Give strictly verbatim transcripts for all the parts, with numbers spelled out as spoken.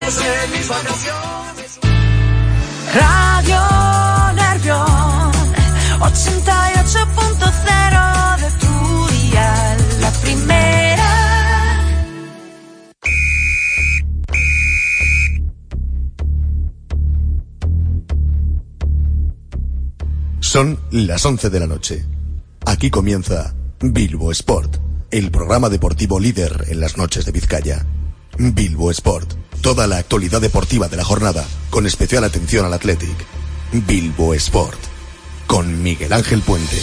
Radio Nervión ochenta y ocho punto cero de tu dial, la primera. Son las once de la noche. Aquí comienza Bilbo Sport, el programa deportivo líder en las noches de Vizcaya. Bilbo Sport, toda la actualidad deportiva de la jornada, con especial atención al Athletic. Bilbo Sport, con Miguel Ángel Puente.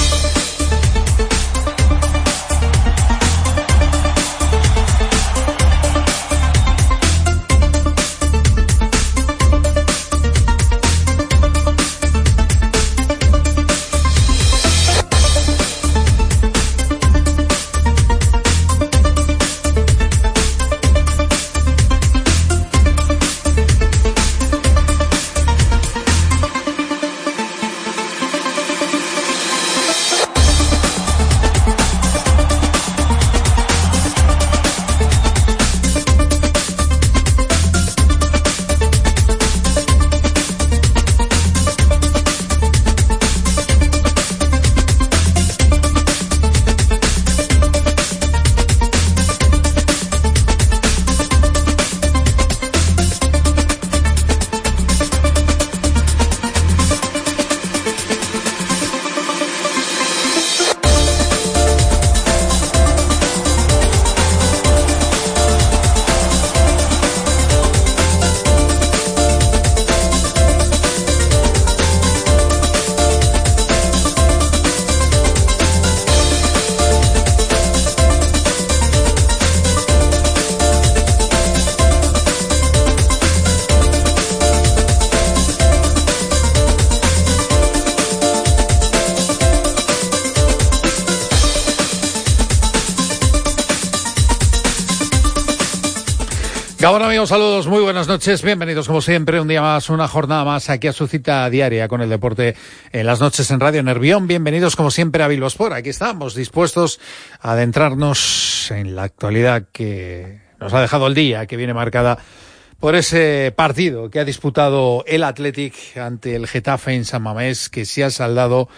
Gabón, amigos, saludos, muy buenas noches, bienvenidos como siempre, un día más, una jornada más aquí a su cita diaria con el deporte en las noches en Radio Nervión. Bienvenidos como siempre a Bilbo Sport. Aquí estamos dispuestos a adentrarnos en la actualidad que nos ha dejado el día, que viene marcada por ese partido que ha disputado el Athletic ante el Getafe en San Mamés, que se ha saldado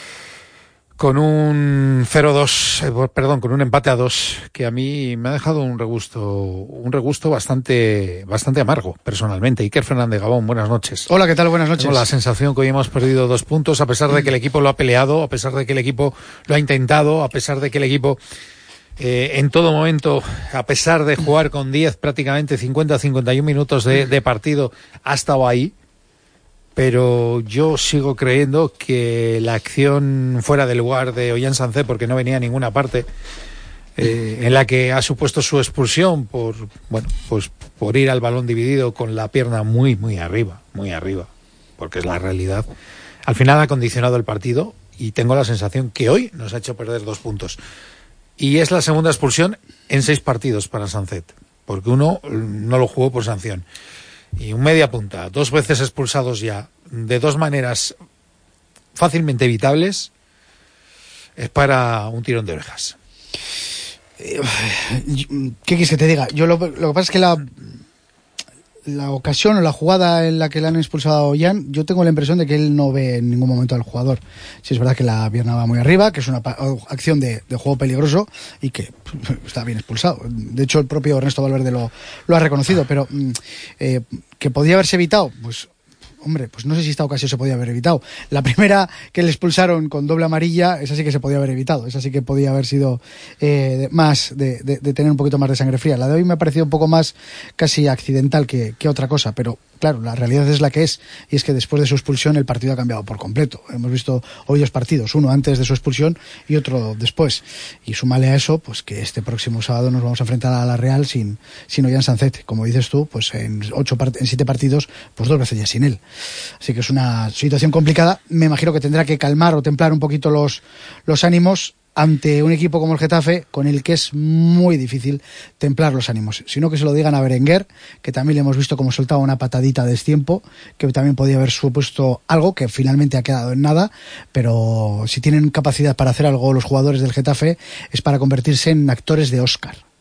con un cero dos, eh, perdón, con un empate a dos, que a mí me ha dejado un regusto, un regusto bastante, bastante amargo, personalmente. Iker Fernández, Gabón, buenas noches. Hola, ¿qué tal? Buenas noches. Tengo la sensación que hoy hemos perdido dos puntos, a pesar de que el equipo lo ha peleado, a pesar de que el equipo lo ha intentado, a pesar de que el equipo, eh, en todo momento, a pesar de jugar con diez, prácticamente cincuenta a cincuenta y uno minutos de, de partido, ha estado ahí. Pero yo sigo creyendo que la acción fuera del lugar de Ollán Sancet, porque no venía a ninguna parte, eh, en la que ha supuesto su expulsión por, bueno, pues por ir al balón dividido con la pierna muy, muy arriba, muy arriba, porque es la realidad. Al final ha condicionado el partido y tengo la sensación que hoy nos ha hecho perder dos puntos. Y es la segunda expulsión en seis partidos para Sancet, porque uno no lo jugó por sanción. Y un media punta, dos veces expulsados ya, de dos maneras fácilmente evitables, es para un tirón de orejas. ¿Qué quieres que te diga? Yo lo, lo que pasa es que la, la ocasión o la jugada en la que le han expulsado a Ollán, yo tengo la impresión de que él no ve en ningún momento al jugador. Si es verdad que la pierna va muy arriba, que es una acción de, de juego peligroso y que está bien expulsado. De hecho, el propio Ernesto Valverde lo, lo ha reconocido, pero eh, que podía haberse evitado, pues hombre, pues no sé si esta ocasión se podía haber evitado. La primera que le expulsaron con doble amarilla, esa sí que se podía haber evitado, esa sí que podía haber sido eh, más de, de, de tener un poquito más de sangre fría. La de hoy me ha parecido un poco más casi accidental que, que otra cosa, pero claro, la realidad es la que es, y es que después de su expulsión el partido ha cambiado por completo. Hemos visto hoy dos partidos, uno antes de su expulsión y otro después, y súmale a eso pues que este próximo sábado nos vamos a enfrentar a la Real sin, sin Ollán Sancet, como dices tú, pues en ocho en siete partidos, pues dos veces ya sin él. Así que es una situación complicada. Me imagino que tendrá que calmar o templar un poquito los, los ánimos ante un equipo como el Getafe, con el que es muy difícil templar los ánimos. Sino que se lo digan a Berenguer, que también le hemos visto como soltaba una patadita a destiempo, que también podía haber supuesto algo, que finalmente ha quedado en nada, pero si tienen capacidad para hacer algo los jugadores del Getafe, es para convertirse en actores de Oscar.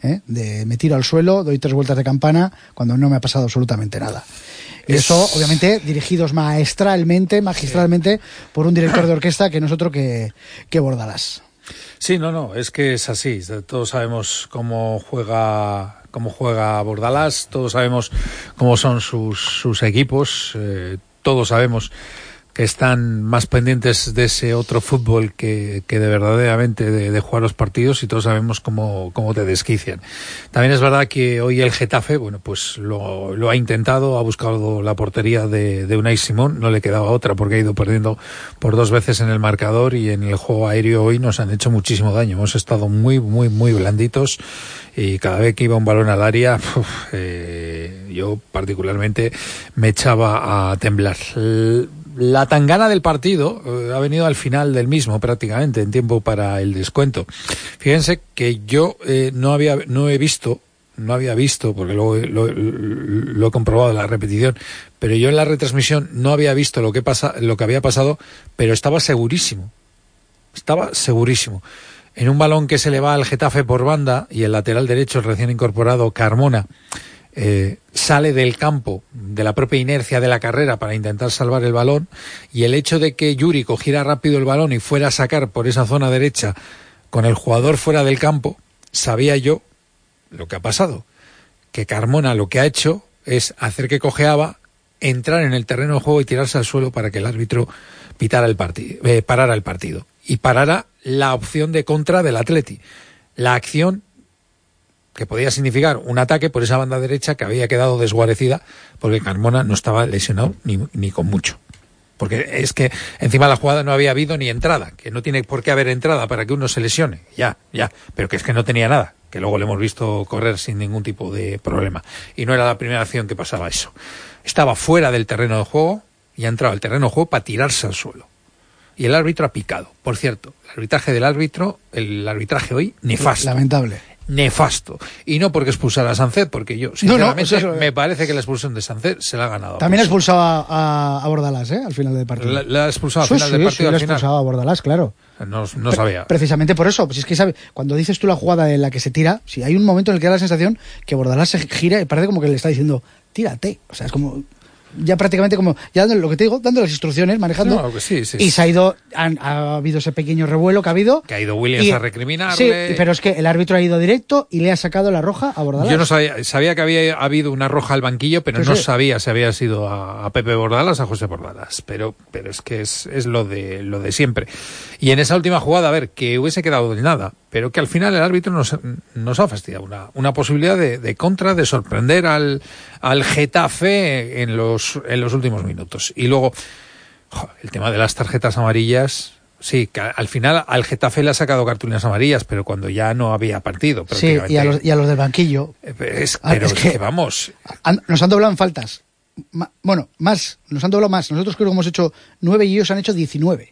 ¿eh? De me tiro al suelo, doy tres vueltas de campana cuando no me ha pasado absolutamente nada. Y es... eso, obviamente, dirigidos maestralmente, magistralmente, por un director de orquesta que no es otro que, que Bordalás. Sí, no, no, es que es así. Todos sabemos cómo juega, cómo juega Bordalás, todos sabemos cómo son sus, sus equipos, eh, todos sabemos que están más pendientes de ese otro fútbol que, que de verdaderamente de, de jugar los partidos, y todos sabemos cómo, cómo te desquician. También es verdad que hoy el Getafe, bueno, pues lo, lo ha intentado, ha buscado la portería de, de Unai Simón, no le quedaba otra porque ha ido perdiendo por dos veces en el marcador, y en el juego aéreo hoy nos han hecho muchísimo daño. Hemos estado muy, muy, muy blanditos, y cada vez que iba un balón al área, uf, eh, yo particularmente me echaba a temblar. El, La tangana del partido eh, ha venido al final del mismo, prácticamente, en tiempo para el descuento. Fíjense que yo eh, no había, no he visto, no había visto, porque luego lo, lo, lo he comprobado en la repetición, pero yo en la retransmisión no había visto lo que pasa, lo que había pasado, pero estaba segurísimo, estaba segurísimo. En un balón que se le va al Getafe por banda, y el lateral derecho, el recién incorporado Carmona, Eh, sale del campo de la propia inercia de la carrera para intentar salvar el balón, y el hecho de que Yuri cogiera rápido el balón y fuera a sacar por esa zona derecha con el jugador fuera del campo, sabía yo lo que ha pasado, que Carmona lo que ha hecho es hacer que cojeaba, entrar en el terreno de juego y tirarse al suelo para que el árbitro pitara el partido, eh, parara el partido y parara la opción de contra del Atleti, la acción que podía significar un ataque por esa banda derecha que había quedado desguarecida porque Carmona no estaba lesionado ni, ni con mucho. Porque es que encima de la jugada no había habido ni entrada, que no tiene por qué haber entrada para que uno se lesione, ya, ya, pero que es que no tenía nada, que luego le hemos visto correr sin ningún tipo de problema. Y no era la primera acción que pasaba eso. Estaba fuera del terreno de juego y ha entrado al terreno de juego para tirarse al suelo. Y el árbitro ha picado. Por cierto, el arbitraje del árbitro, el arbitraje hoy, nefasto. Lamentable. Nefasto. Y no porque expulsara a Sancet, porque yo, sinceramente, no, no, eso, me parece que la expulsión de Sancet se la ha ganado. También ha expulsado a, a, a Bordalás, ¿eh? Al final del partido. La, la ha expulsado al sí, final sí, del partido. Sí, al la ha final. expulsado a Bordalás, claro. No, no sabía. Precisamente por eso, pues es que sabe, cuando dices tú la jugada en la que se tira, si hay un momento en el que da la sensación que Bordalás se gira y parece como que le está diciendo, tírate. O sea, es como... ya prácticamente como, ya dando lo que te digo, dando las instrucciones, manejando. No, sí, sí, y se ha ido, han, ha habido ese pequeño revuelo que ha habido. Que ha ido Williams y, a recriminarle. Sí, pero es que el árbitro ha ido directo y le ha sacado la roja a Bordalás. Yo no sabía, sabía que había habido una roja al banquillo, pero sí, no sí. sabía si había sido a, a Pepe Bordalás, a José Bordalás. Pero, pero es que es, es lo de, lo de siempre. Y en esa última jugada, a ver, que hubiese quedado de nada, pero que al final el árbitro nos, nos ha fastidiado una, una posibilidad de, de contra, de sorprender al, al Getafe en los, en los últimos minutos. Y luego, jo, el tema de las tarjetas amarillas, sí, que al final al Getafe le ha sacado cartulinas amarillas, pero cuando ya no había partido. Sí, y a los, y a los del banquillo. Es, pero es que, que vamos. Han, nos han doblado en faltas. Ma, bueno, más, nos han doblado más. Nosotros creo que hemos hecho nueve y ellos han hecho diecinueve.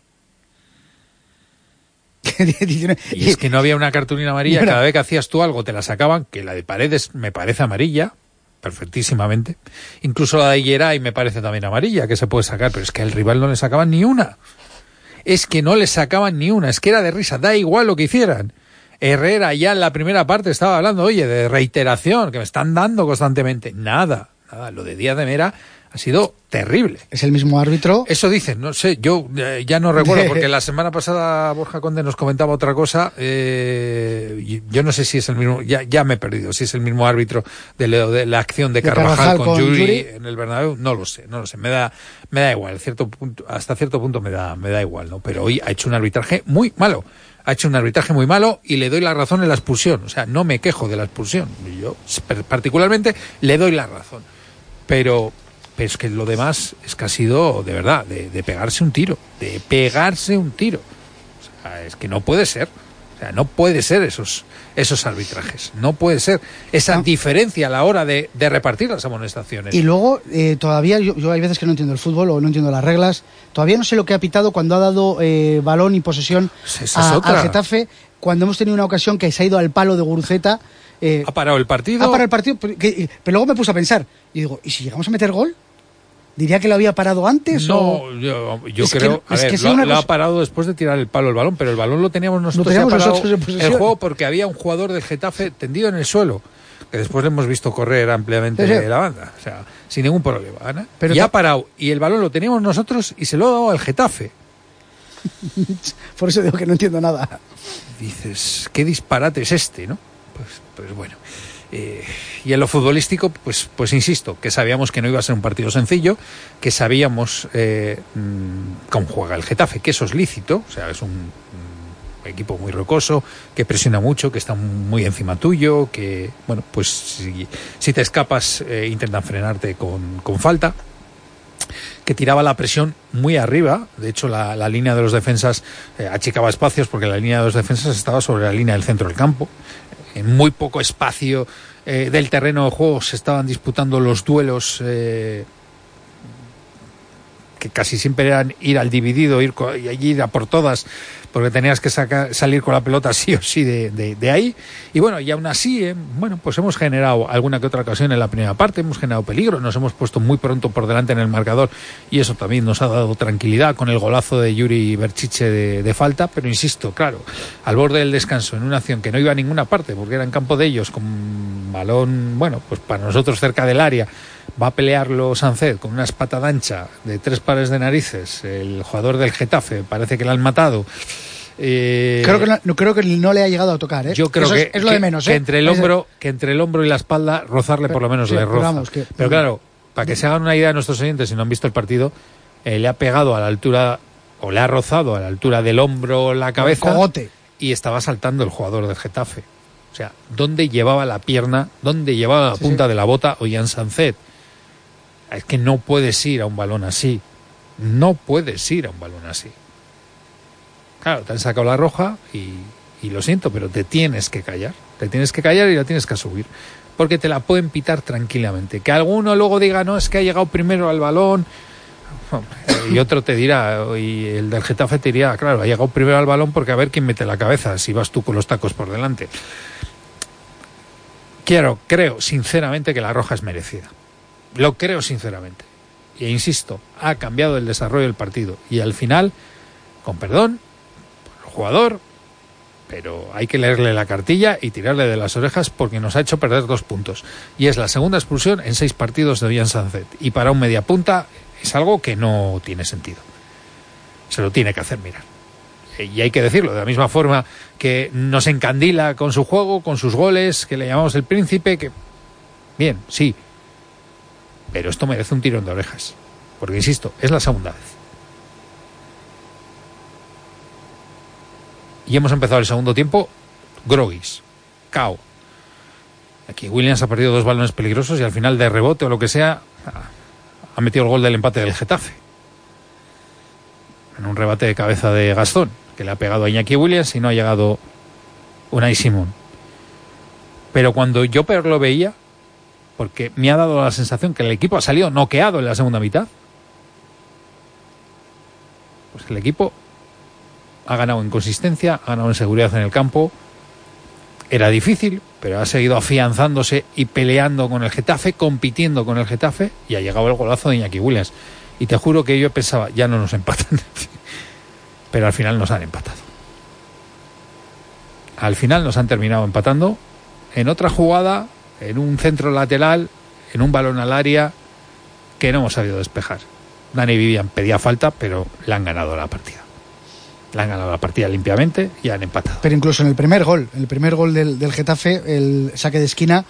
Y es que no había una cartulina amarilla, cada vez que hacías tú algo te la sacaban, que la de Paredes me parece amarilla, perfectísimamente. Incluso la de Yeray me parece también amarilla, que se puede sacar, pero es que al rival no le sacaban ni una. Es que no le sacaban ni una, es que era de risa, da igual lo que hicieran. Herrera ya en la primera parte estaba hablando, oye, de reiteración, que me están dando constantemente. Nada, nada, lo de Díaz de Mera ha sido terrible. Es el mismo árbitro. Eso dicen, no sé, yo eh, ya no recuerdo, porque la semana pasada Borja Conde nos comentaba otra cosa, eh, yo no sé si es el mismo, ya, ya me he perdido, si es el mismo árbitro de, lo, de la acción de, de Carvajal, Carvajal con, con Yuri, Yuri en el Bernabéu, no lo sé, no lo sé, me da, me da igual, cierto punto, hasta cierto punto me da, me da igual, ¿no? Pero hoy ha hecho un arbitraje muy malo, ha hecho un arbitraje muy malo y le doy la razón en la expulsión, o sea, no me quejo de la expulsión, yo particularmente le doy la razón, pero Pero es que lo demás es que ha sido, de verdad, de, de pegarse un tiro, de pegarse un tiro. O sea, es que no puede ser. O sea, no puede ser esos, esos arbitrajes. No puede ser esa no. diferencia a la hora de, de repartir las amonestaciones. Y luego, eh, todavía, yo, yo hay veces que no entiendo el fútbol o no entiendo las reglas. Todavía no sé lo que ha pitado cuando ha dado eh, balón y posesión pues a, al Getafe, cuando hemos tenido una ocasión que se ha ido al palo de Guruceta. Eh, ha parado el partido. Ha parado el partido, pero, que, pero luego me puse a pensar. Y digo, ¿y si llegamos a meter gol? ¿Diría que lo había parado antes? No, o... yo, yo es creo que, a es ver, que lo, una lo cosa... ha parado después de tirar el palo el balón, pero el balón lo teníamos nosotros, lo teníamos ya parado nosotros en posesión. el juego porque había un jugador del Getafe tendido en el suelo, que después le hemos visto correr ampliamente sí, sí. la banda, o sea, sin ningún problema, ¿no? Pero y ha ta... parado, y el balón lo teníamos nosotros y se lo ha dado al Getafe. Por eso digo que no entiendo nada. Dices, ¿qué disparate es este, no? Pues, pues bueno. Eh, y en lo futbolístico, pues, pues insisto, que sabíamos que no iba a ser un partido sencillo, que sabíamos eh, mmm, cómo juega el Getafe, que eso es lícito, o sea, es un, un equipo muy rocoso, que presiona mucho, que está muy encima tuyo, que, bueno, pues si, si te escapas eh, intentan frenarte con, con falta, que tiraba la presión muy arriba. De hecho, la, la línea de los defensas eh, achicaba espacios porque la línea de los defensas estaba sobre la línea del centro del campo. En muy poco espacio eh, del terreno de juego se estaban disputando los duelos eh, que casi siempre eran ir al dividido, ir y allí ir a por todas, porque tenías que sacar, salir con la pelota sí o sí de, de, de ahí. Y bueno, y aún así, eh, bueno, pues hemos generado alguna que otra ocasión en la primera parte, hemos generado peligro, nos hemos puesto muy pronto por delante en el marcador y eso también nos ha dado tranquilidad con el golazo de Yuri Berchiche de, de falta, pero insisto, claro, al borde del descanso, en una acción que no iba a ninguna parte, porque era en campo de ellos, con balón, bueno, pues para nosotros cerca del área, va a pelearlo Sánchez con una espata ancha de tres pares de narices, el jugador del Getafe, parece que lo han matado. Eh, creo que no, creo que no le ha llegado a tocar, ¿eh? Yo creo Eso que es, es lo que, de menos, ¿eh? que entre el hombro, que entre el hombro y la espalda rozarle pero, por lo menos sí, le roza. Pero, vamos, que, pero claro, para que se hagan una idea de nuestros oyentes, si no han visto el partido, eh, le ha pegado a la altura o le ha rozado a la altura del hombro la cabeza cogote. Y estaba saltando el jugador del Getafe. O sea, ¿dónde llevaba la pierna? ¿Dónde llevaba la sí, punta sí. de la bota Ollán Sánchez? Es que no puedes ir a un balón así. No puedes ir a un balón así. Claro, te han sacado la roja y, y lo siento, pero te tienes que callar. Te tienes que callar y la tienes que subir. Porque te la pueden pitar tranquilamente. Que alguno luego diga, no, es que ha llegado primero al balón. Y otro te dirá, y el del Getafe te dirá, claro, ha llegado primero al balón porque a ver quién mete la cabeza si vas tú con los tacos por delante. Quiero, creo sinceramente que la roja es merecida. Lo creo sinceramente. E insisto, ha cambiado el desarrollo del partido. Y al final, con perdón, por el jugador, pero hay que leerle la cartilla y tirarle de las orejas porque nos ha hecho perder dos puntos. Y es la segunda expulsión en seis partidos de Ollán Sánchez. Y para un mediapunta es algo que no tiene sentido. Se lo tiene que hacer mirar. Y hay que decirlo, de la misma forma que nos encandila con su juego, con sus goles, que le llamamos el príncipe, que... Bien, sí. Pero esto merece un tirón de orejas. Porque, insisto, es la segunda vez. Y hemos empezado el segundo tiempo groguis, cao. Aquí Williams ha perdido dos balones peligrosos y al final de rebote o lo que sea ha metido el gol del empate del Getafe. En un rebate de cabeza de Gastón, que le ha pegado a Iñaki Williams y no ha llegado Unai Simón. Pero cuando yo peor lo veía, porque me ha dado la sensación que el equipo ha salido noqueado en la segunda mitad, pues el equipo ha ganado en consistencia, ha ganado en seguridad en el campo. Era difícil, pero ha seguido afianzándose y peleando con el Getafe, compitiendo con el Getafe, y ha llegado el golazo de Iñaki Williams. Y te juro que yo pensaba, ya no nos empatan. Pero al final nos han empatado. Al final nos han terminado empatando en otra jugada, en un centro lateral, en un balón al área que no hemos sabido despejar. Dani Vivian pedía falta, pero le han ganado la partida. Le han ganado la partida limpiamente y han empatado. Pero incluso en el primer gol, el primer gol del, del Getafe, el saque de esquina,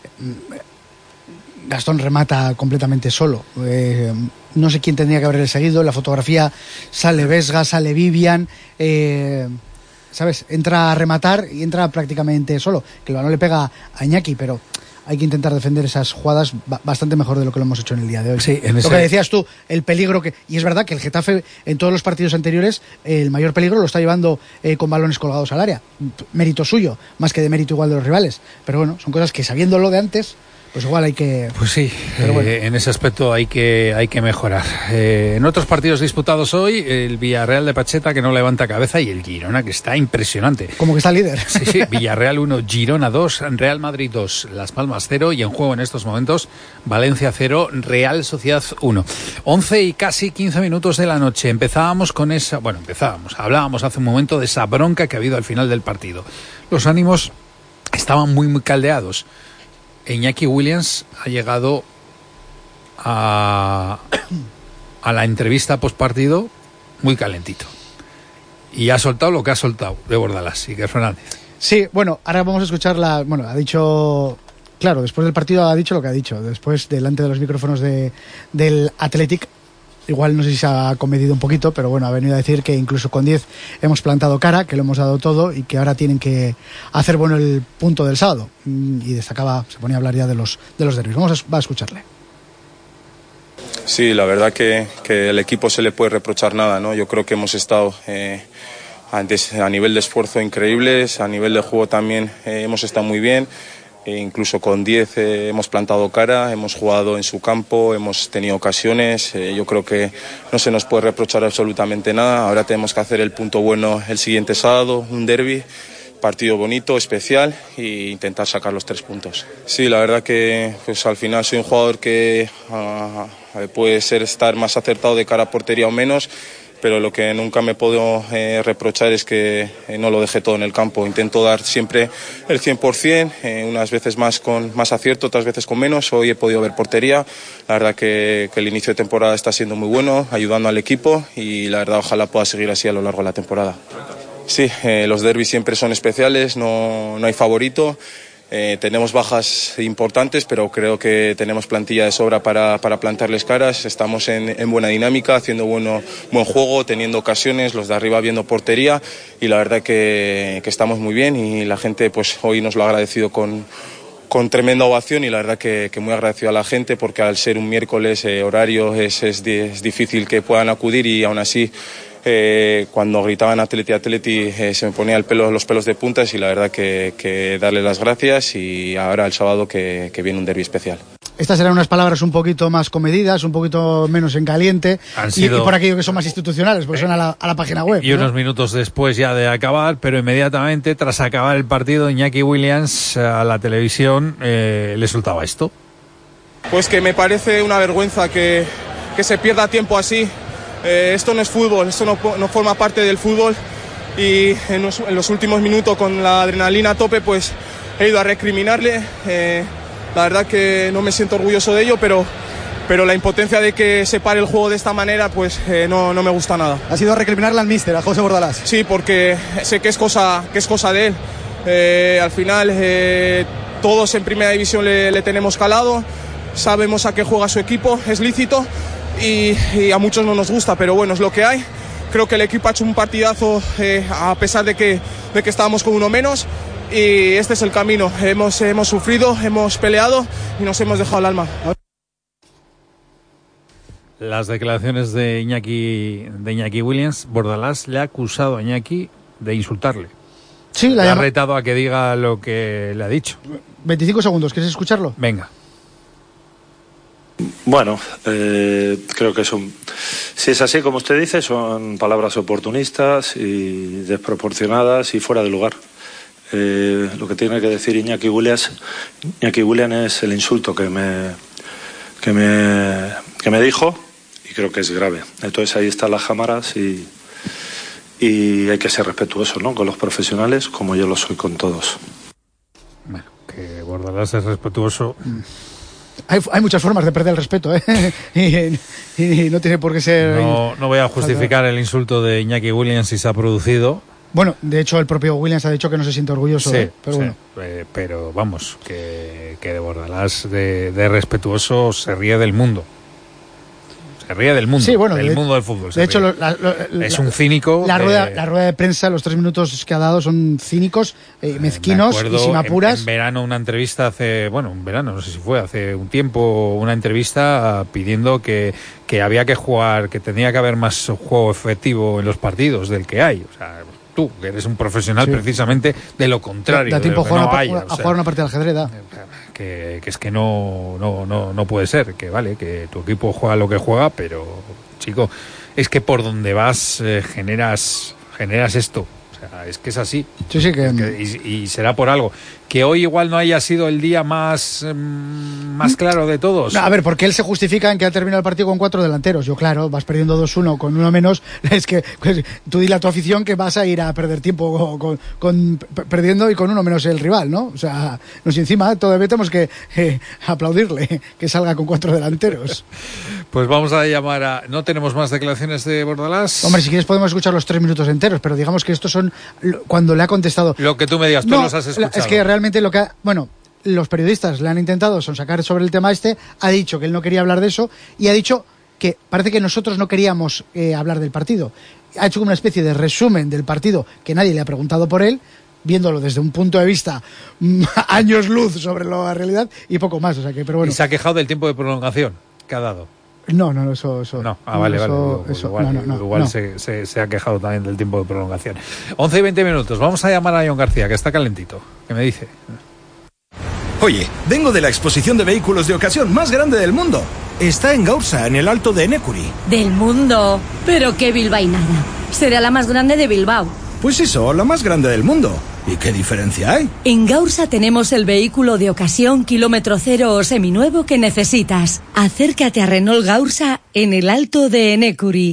Gastón remata completamente solo. Eh, no sé quién tendría que haberle seguido. En la fotografía sale Vesga, sale Vivian, eh, ¿sabes? Entra a rematar y entra prácticamente solo. Que el balón le pega a Iñaki, pero hay que intentar defender esas jugadas bastante mejor de lo que lo hemos hecho en el día de hoy. Sí, en ese... Lo que decías tú, el peligro que... Y es verdad que el Getafe en todos los partidos anteriores, el mayor peligro lo está llevando eh, con balones colgados al área. Mérito suyo, más que de mérito igual de los rivales. Pero bueno, son cosas que sabiéndolo de antes, pues igual hay que... Pues sí, Pero bueno. eh, en ese aspecto hay que hay que mejorar. Eh, en otros partidos disputados hoy, el Villarreal de Pacheta, que no levanta cabeza, y el Girona, que está impresionante. Como que está líder. Sí, sí, Villarreal uno, Girona dos, Real Madrid dos, Las Palmas cero, y en juego en estos momentos Valencia cero, Real Sociedad uno. once y casi quince minutos de la noche. Empezábamos con esa... Bueno, empezábamos, hablábamos hace un momento de esa bronca que ha habido al final del partido. Los ánimos estaban muy, muy caldeados. Iñaki Williams ha llegado a, a la entrevista postpartido muy calentito. Y ha soltado lo que ha soltado de Bordalás, Iker Fernández. Sí, bueno, ahora vamos a escuchar la... Bueno, ha dicho... Claro, después del partido ha dicho lo que ha dicho. Después, delante de los micrófonos de, del Athletic, igual no sé si se ha comedido un poquito, pero bueno, ha venido a decir que incluso con diez hemos plantado cara, que lo hemos dado todo y que ahora tienen que hacer bueno el punto del sábado. Y destacaba, se ponía a hablar ya de los, de los derbis. Vamos a, va a escucharle. Sí, la verdad que, que el equipo se le puede reprochar nada, ¿no? Yo creo que hemos estado eh, antes, a nivel de esfuerzo increíbles, a nivel de juego también eh, hemos estado muy bien. E incluso con diez eh, hemos plantado cara, hemos jugado en su campo, hemos tenido ocasiones. Eh, yo creo que no se nos puede reprochar absolutamente nada. Ahora tenemos que hacer el punto bueno el siguiente sábado, un derbi, partido bonito, especial, e intentar sacar los tres puntos. Sí, la verdad que pues, al final soy un jugador que uh, puede ser estar más acertado de cara a portería o menos, pero lo que nunca me puedo eh, reprochar es que eh, no lo deje todo en el campo. Intento dar siempre el cien por ciento, eh, unas veces más con más acierto, otras veces con menos. Hoy he podido ver portería. La verdad que, que el inicio de temporada está siendo muy bueno, ayudando al equipo, y la verdad ojalá pueda seguir así a lo largo de la temporada. Sí, eh, los derbis siempre son especiales, no, no hay favorito. Eh, tenemos bajas importantes, pero creo que tenemos plantilla de sobra para, para plantarles caras. Estamos en, en buena dinámica, haciendo bueno, buen juego, teniendo ocasiones, los de arriba viendo portería, y la verdad que, que estamos muy bien, y la gente pues hoy nos lo ha agradecido con, con tremenda ovación, y la verdad que, que muy agradecido a la gente, porque al ser un miércoles eh, horario es, es, es difícil que puedan acudir, y aún así Eh, cuando gritaban Atleti, Atleti, eh, se me ponía el pelo, los pelos de puntas, y la verdad que, que darle las gracias, y ahora el sábado que, que viene un derbi especial. Estas eran unas palabras un poquito más comedidas, un poquito menos en caliente, y, sido... y por aquello que son más institucionales, porque eh, son a la, a la página web. Y ¿no? Unos minutos después ya de acabar, pero inmediatamente tras acabar el partido, Iñaki Williams a la televisión eh, le soltaba esto. Pues que me parece una vergüenza que, que se pierda tiempo así. Eh, esto no es fútbol, esto no, no forma parte del fútbol, y en los, en los últimos minutos, con la adrenalina a tope, pues he ido a recriminarle. Eh, la verdad que no me siento orgulloso de ello, pero, pero la impotencia de que se pare el juego de esta manera, pues eh, no, no me gusta nada. ¿Has ido a recriminarle al míster, a José Bordalás? Sí, porque sé que es cosa, que es cosa de él. Eh, al final eh, todos en primera división le, le tenemos calado, sabemos a qué juega su equipo, es lícito. Y, y a muchos no nos gusta, pero bueno, es lo que hay. Creo que el equipo ha hecho un partidazo eh, a pesar de que, de que estábamos con uno menos, y este es el camino. Hemos, hemos sufrido, hemos peleado y nos hemos dejado el alma. Las declaraciones de Iñaki, de Iñaki Williams. Bordalás le ha acusado a Iñaki de insultarle. Sí, la le llama... ha retado a que diga lo que le ha dicho. veinticinco segundos, ¿quieres escucharlo? Venga. Bueno, eh, creo que son, si es así como usted dice, son palabras oportunistas y desproporcionadas y fuera de lugar. Eh, lo que tiene que decir Iñaki Williams, Iñaki Williams es el insulto que me, que me, que me dijo, y creo que es grave. Entonces ahí están las cámaras, y, y hay que ser respetuoso, ¿no?, con los profesionales, como yo lo soy con todos. Bueno, que Bordalás es respetuoso. Hay, hay muchas formas de perder el respeto, ¿eh? y, y, y no tiene por qué ser... No, no voy a justificar el insulto de Iñaki Williams si se ha producido. Bueno, de hecho el propio Williams ha dicho que no se siente orgulloso, sí, ¿eh? pero sí, bueno. Eh, pero vamos, que, que de Bordalás de, de respetuoso se ríe del mundo. Se ríe del mundo, sí, bueno, del de, mundo del fútbol. De hecho, lo, la, lo, es un cínico. La, de... rueda, la rueda de prensa, los tres minutos que ha dado son cínicos, eh, mezquinos y sin apuras. En, en verano una entrevista hace, bueno, en verano, no sé si fue, hace un tiempo, una entrevista pidiendo que, que había que jugar, que tenía que haber más juego efectivo en los partidos del que hay. O sea, tú, que eres un profesional, sí, precisamente de lo contrario. Da, da tiempo de a, jugar no una, haya, a, o sea, jugar una partida de ajedrez, da. que, que es que no, no, no, no puede ser, que vale, que tu equipo juega lo que juega, pero chico, es que por donde vas eh, generas, generas esto. O sea, es que es así. Sí, sí, que... Es que, y, y será por algo. Que hoy igual no haya sido el día más, mmm, más claro de todos. No, a ver, porque él se justifica en que ha terminado el partido con cuatro delanteros. Yo, claro, vas perdiendo dos uno con uno menos. Es que pues, tú dile a tu afición que vas a ir a perder tiempo con, con, con, perdiendo y con uno menos el rival, ¿no? O sea, nos encima todavía tenemos que eh, aplaudirle que salga con cuatro delanteros. Pues vamos a llamar a... ¿No tenemos más declaraciones de Bordalás? Hombre, si quieres podemos escuchar los tres minutos enteros, pero digamos que estos son cuando le ha contestado... Lo que tú me digas, tú no, los has escuchado. Es que realmente lo que... Ha, bueno, los periodistas le han intentado sonsacar sobre el tema este, ha dicho que él no quería hablar de eso y ha dicho que parece que nosotros no queríamos eh, hablar del partido. Ha hecho como una especie de resumen del partido que nadie le ha preguntado por él, viéndolo desde un punto de vista años luz sobre la realidad y poco más. O sea que, pero bueno. Y se ha quejado del tiempo de prolongación que ha dado. No, no, eso... eso no, ah, vale, eso, vale. Eso, igual no, no, no, igual no. Se, se, se ha quejado también del tiempo de prolongación. once y veinte minutos. Vamos a llamar a John García, que está calentito. ¿Qué me dice? Oye, vengo de la exposición de vehículos de ocasión más grande del mundo. Está en Gaursa, en el Alto de Enekuri. ¿Del mundo? Pero qué bilbainada. Será la más grande de Bilbao. Pues eso, la más grande del mundo. ¿Y qué diferencia hay? En Gaursa tenemos el vehículo de ocasión kilómetro cero o seminuevo que necesitas. Acércate a Renault Gaursa en el Alto de Enekuri.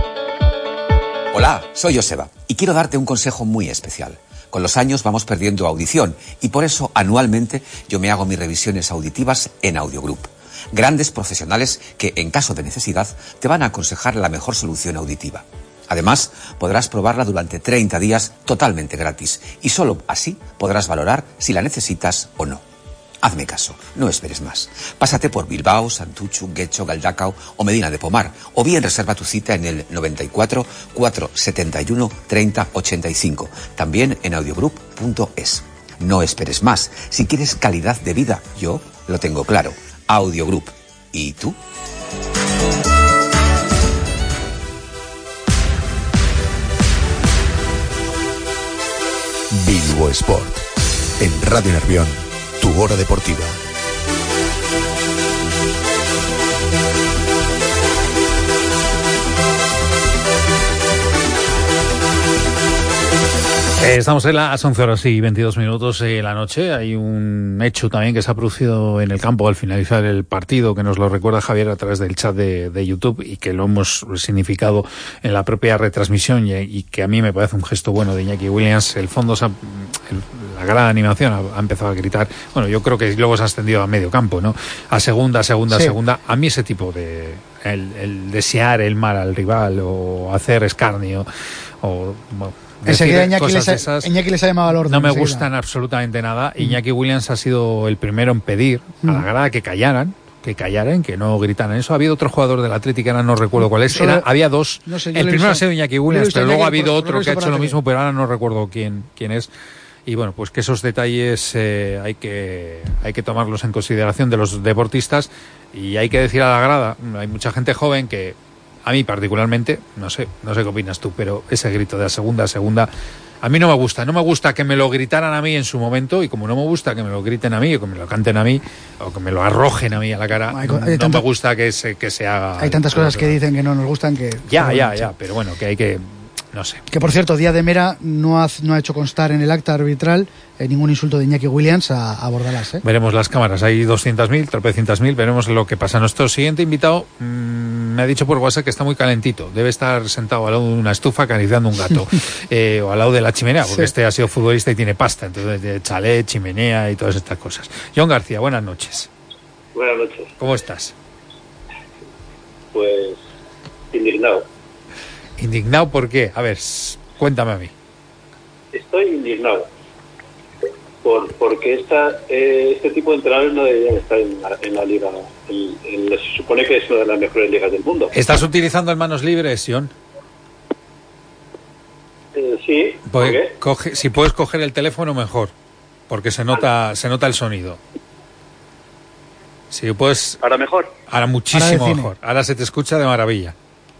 Hola, soy Joseba y quiero darte un consejo muy especial. Con los años vamos perdiendo audición y por eso anualmente yo me hago mis revisiones auditivas en Audiogroup. Grandes profesionales que, en caso de necesidad, te van a aconsejar la mejor solución auditiva. Además, podrás probarla durante treinta días totalmente gratis y solo así podrás valorar si la necesitas o no. Hazme caso, no esperes más. Pásate por Bilbao, Santuchu, Getxo, Galdakao o Medina de Pomar o bien reserva tu cita en el noventa y cuatro, cuatrocientos setenta y uno, treinta ochenta y cinco, también en audiogroup punto es. No esperes más. Si quieres calidad de vida, yo lo tengo claro. Audiogroup. ¿Y tú? Bilbo Sport. En Radio Nervión, tu hora deportiva. Estamos en las once horas y veintidós minutos de la noche. Hay un hecho también que se ha producido en el campo al finalizar el partido, que nos lo recuerda Javier a través del chat de, de YouTube y que lo hemos significado en la propia retransmisión y, y que a mí me parece un gesto bueno de Iñaki Williams. El fondo, se ha, el, la gran animación ha, ha empezado a gritar. Bueno, yo creo que luego se ha extendido a medio campo, ¿no? A segunda, segunda, sí. segunda. A mí ese tipo de... El, el desear el mal al rival o hacer escarnio o... Bueno, enseguida Iñaki les, esas, Iñaki les ha llamado al orden. No me enseguida. Gustan absolutamente nada. Mm. Iñaki Williams ha sido el primero en pedir mm. a la grada que callaran, que callaran, que no gritaran eso. Ha habido otro jugador de la Atlética, ahora no recuerdo cuál es. Era, había dos. No sé, el primero visto, ha sido Iñaki Williams, pero luego ha habido por, otro que ha hecho lo mismo, pero ahora no recuerdo quién, quién es. Y bueno, pues que esos detalles eh, hay que hay que tomarlos en consideración de los deportistas y hay que decir a la grada, hay mucha gente joven que a mí particularmente, no sé, no sé qué opinas tú, pero ese grito de la segunda a segunda, a mí no me gusta. No me gusta que me lo gritaran a mí en su momento y como no me gusta que me lo griten a mí o que me lo canten a mí o que me lo arrojen a mí a la cara, hay, no, hay tanta, no me gusta que se, que se haga... Hay tantas cosas que dicen que no nos gustan que... Ya, ya, ya, pero bueno, que hay que... No sé. Que por cierto, Díaz de Mera no ha, no ha hecho constar en el acta arbitral eh, ningún insulto de Iñaki Williams a, a Bordalás. ¿eh? Veremos las cámaras, hay doscientas mil, tropecientas mil, veremos lo que pasa. Nuestro siguiente invitado mmm, me ha dicho por WhatsApp que está muy calentito, debe estar sentado al lado de una estufa acariciando un gato eh, o al lado de la chimenea, porque sí. Este ha sido futbolista y tiene pasta, entonces de chalet, chimenea y todas estas cosas. John García, buenas noches. Buenas noches. ¿Cómo estás? Pues indignado. ¿Indignado por qué? A ver, cuéntame a mí. Estoy indignado por porque esta, eh, este tipo de entrenadores no deberían estar en la, en la liga. El, el, se supone que es una de las mejores ligas del mundo. ¿Estás utilizando el manos libres, John? Eh, sí. ¿Por qué? Coge, si puedes coger el teléfono, mejor, porque se nota, vale. se nota el sonido. Si puedes. ¿Ahora mejor? Ahora muchísimo ahora mejor. Ahora se te escucha de maravilla.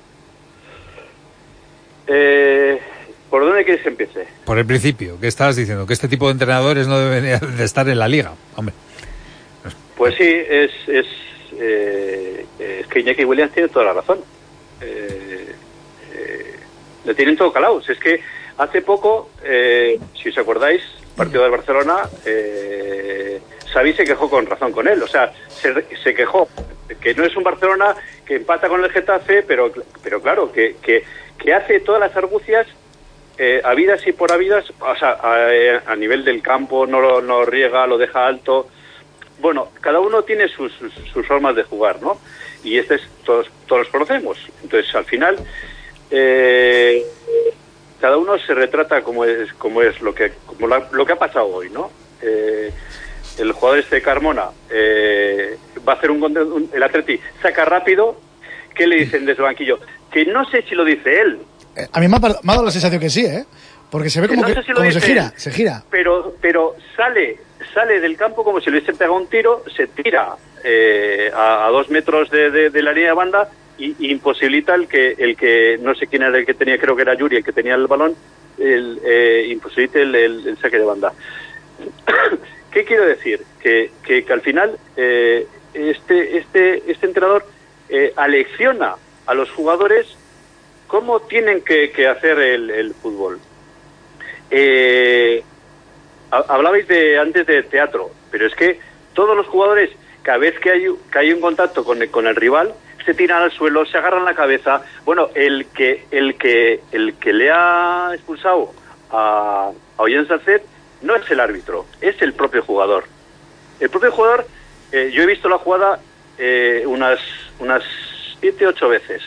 Eh, ¿Por dónde quieres que empiece? Por el principio, ¿qué estabas diciendo? Que este tipo de entrenadores no deben de estar en la liga, hombre. Pues sí, es, es, eh, es que Iñaki Williams tiene toda la razón. Eh, eh, le tienen todo calado. Es que hace poco, eh, si os acordáis, partido del Barcelona, eh, Xavi se quejó con razón con él. O sea, se, se quejó que no es un Barcelona que empata con el Getafe, pero, pero claro, que, que, que hace todas las argucias eh, habidas y por habidas, o sea, a, a nivel del campo, no lo no riega, lo deja alto. Bueno, cada uno tiene sus, sus, sus formas de jugar, ¿no? Y este es, todos, todos los conocemos. Entonces, al final, eh, cada uno se retrata como es, como es lo que, como la, lo que ha pasado hoy, ¿no? Eh, el jugador este de Carmona eh, va a hacer un, un el Atleti saca rápido. ¿Qué le dicen desde el banquillo? Que no sé si lo dice él. Eh, a mí me ha, me ha dado la sensación que sí, ¿eh? Porque se ve como que, no sé si como se gira, él, se gira. Pero, pero sale, sale del campo como si le hubiese pegado un tiro, se tira eh, a, a dos metros de, de, de la línea de banda y, y imposibilita el que, el que, no sé quién era el que tenía, creo que era Yuri, el que tenía el balón, el, eh, imposibilite el, el, el saque de banda. ¿Qué quiero decir? Que, que, que al final eh, este, este, este entrenador eh, alecciona a los jugadores cómo tienen que, que hacer el, el fútbol. Eh, hablabais de antes de teatro, pero es que todos los jugadores, cada vez que hay, que hay un contacto con el, con el rival, se tiran al suelo, se agarran la cabeza. Bueno, el que el que el que le ha expulsado a, a Ollán Sánchez no es el árbitro, es el propio jugador. El propio jugador, eh, yo he visto la jugada eh, unas unas siete, ocho veces.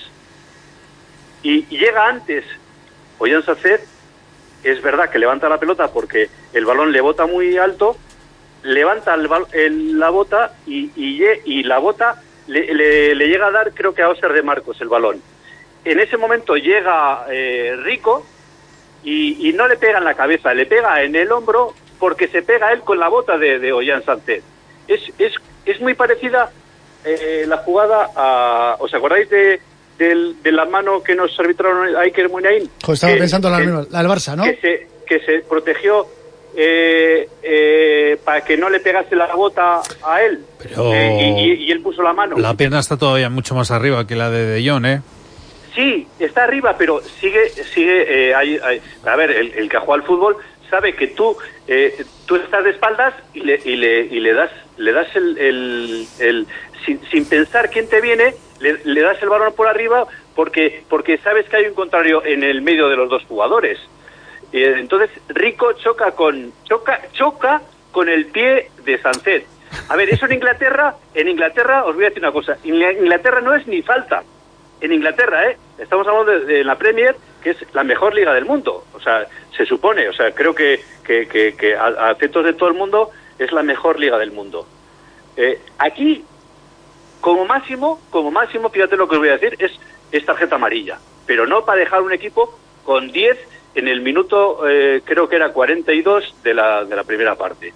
Y, y llega antes Ollán Sánchez. Es verdad que levanta la pelota porque el balón le bota muy alto, levanta el, el, la bota y, y, y la bota le, le, le llega a dar, creo que a Óscar de Marcos, el balón. En ese momento llega eh, Rico y, y no le pega en la cabeza, le pega en el hombro porque se pega él con la bota de, de Ollán Sánchez. Es, es, es muy parecida eh, la jugada a... ¿Os acordáis de...? Del, de la mano que nos arbitraron a Iker Muniain? Pues estaba que, pensando la, que, la del Barça, ¿no? Que se, que se protegió eh, eh, para que no le pegase la bota a él. Pero eh, y, y, y él puso la mano. La pierna está todavía mucho más arriba que la de De Jong, ¿eh? Sí, está arriba, pero sigue... sigue eh, hay, hay, a ver, el, el que ha jugado al fútbol sabe que tú eh, tú estás de espaldas y le, y le, y le das le das el... el, el sin, sin pensar quién te viene... Le, le das el balón por arriba porque porque sabes que hay un contrario en el medio de los dos jugadores. Eh, entonces Rico choca con choca choca con el pie de Sánchez. A ver, eso en Inglaterra, en Inglaterra os voy a decir una cosa, en Inglaterra no es ni falta. En Inglaterra, ¿eh? Estamos hablando de, de la Premier, que es la mejor liga del mundo. O sea, se supone, o sea, creo que que, que, que a, a efectos de todo el mundo es la mejor liga del mundo. Eh, aquí Como máximo, como máximo, fíjate lo que os voy a decir, es, es tarjeta amarilla. Pero no para dejar un equipo con diez en el minuto, eh, creo que era cuarenta y dos de la, de la primera parte.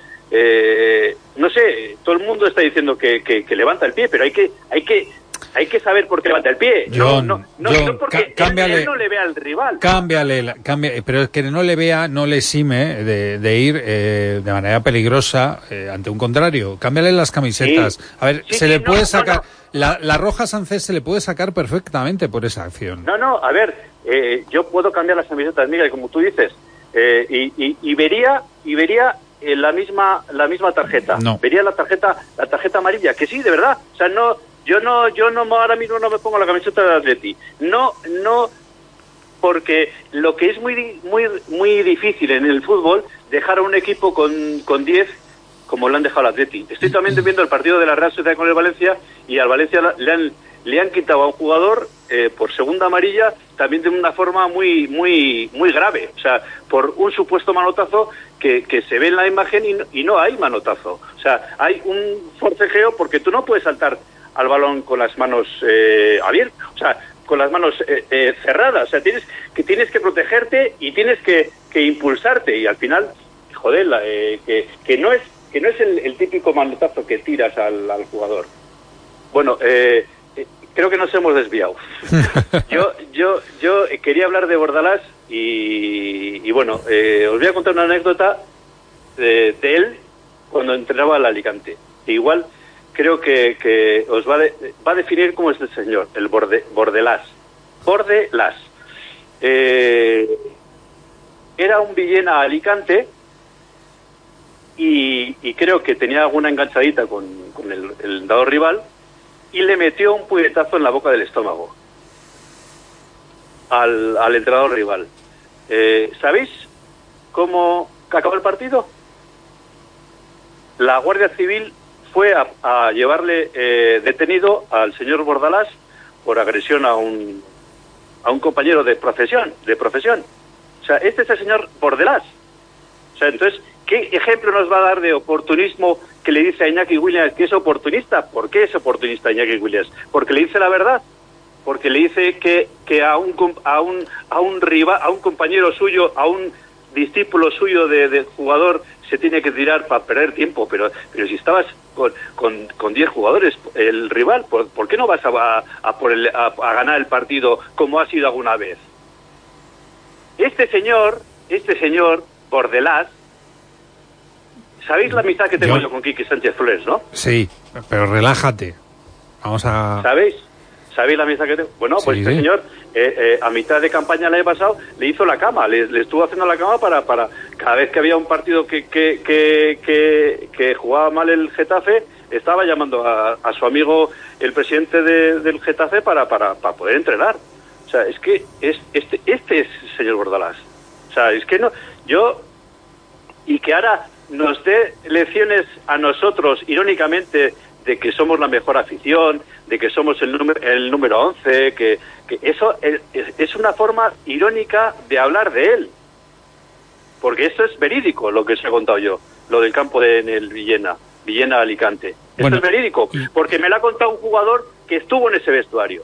Eh, no sé, todo el mundo está diciendo que, que, que levanta el pie, pero hay que hay que hay que saber por qué levanta el pie. John, no, no, John, no, no porque ca- cámbiale, él, él no le vea al rival. Cámbiale, cambia, pero es que no le vea, no le exime de, de ir eh, de manera peligrosa eh, ante un contrario. Cámbiale las camisetas. Sí. A ver, Sí, se sí, le no, puede no, sacar... no. La, la roja Sánchez se le puede sacar perfectamente por esa acción. No, no, a ver, eh, yo puedo cambiar las camisetas, Miguel, como tú dices, eh, y, y, y vería y vería eh, la misma la misma tarjeta. No. Vería la tarjeta la tarjeta amarilla, que sí, de verdad. O sea, no, yo no yo no ahora mismo no me pongo la camiseta de Atleti. No, no, porque lo que es muy muy muy difícil en el fútbol, dejar a un equipo con con diez como lo han dejado al Atleti. Estoy también viendo el partido de la Real Sociedad con el Valencia y al Valencia le han le han quitado a un jugador eh, por segunda amarilla, también de una forma muy muy muy grave, o sea, por un supuesto manotazo que, que se ve en la imagen y no, y no hay manotazo, o sea, hay un forcejeo porque tú no puedes saltar al balón con las manos eh, abiertas, o sea, con las manos eh, eh, cerradas, o sea, tienes que tienes que protegerte y tienes que, que impulsarte y al final, joder, la, eh, que, que no es que no es el, el típico manotazo que tiras al, al jugador. Bueno, eh, eh, creo que nos hemos desviado. yo yo yo quería hablar de Bordalás y, y bueno, eh, os voy a contar una anécdota de, de él cuando entrenaba al Alicante. E igual creo que, que os va, de, va a definir cómo es el señor, el borde, Bordelás. Bordelás. Eh, era un Villena Alicante y, y creo que tenía alguna enganchadita con, con el, el entrenador rival y le metió un puñetazo en la boca del estómago al, al entrenador rival. Eh, ¿Sabéis cómo acabó el partido? La Guardia Civil fue a, a llevarle eh, detenido al señor Bordalás por agresión a un a un compañero de profesión, de profesión. O sea, este es el señor Bordelás. O sea, entonces, ¿qué ejemplo nos va a dar de oportunismo que le dice a Iñaki Williams que es oportunista? ¿Por qué es oportunista Iñaki Williams? ¿Porque le dice la verdad? ¿Porque le dice que, que a un a un a un rival, a un compañero suyo, a un discípulo suyo de, de jugador se tiene que tirar para perder tiempo? Pero pero si estabas con con con diez jugadores, el rival, ¿por, ¿por qué no vas a a, a, por el, a a ganar el partido como ha sido alguna vez? Este señor, este señor Bordelás, ¿sabéis la amistad que tengo yo, yo con Quique Sánchez Flores, no? Sí, pero relájate. Vamos a... ¿Sabéis? ¿Sabéis la amistad que tengo? Bueno, pues sí, este sí. señor, eh, eh, a mitad de campaña el año pasado, le hizo la cama, le, le estuvo haciendo la cama para, para cada vez que había un partido que, que, que, que, que jugaba mal el Getafe, estaba llamando a, a su amigo, el presidente de, del Getafe, para, para, para poder entrenar. O sea, es que es este este es el señor Bordalás. O sea, es que no, yo, y que ahora nos dé lecciones a nosotros, irónicamente, de que somos la mejor afición, de que somos el número, el número once, que, que eso es, es una forma irónica de hablar de él. Porque esto es verídico, lo que os he contado yo, lo del campo de en el Villena, Villena Alicante. Esto bueno, es verídico, porque me lo ha contado un jugador que estuvo en ese vestuario.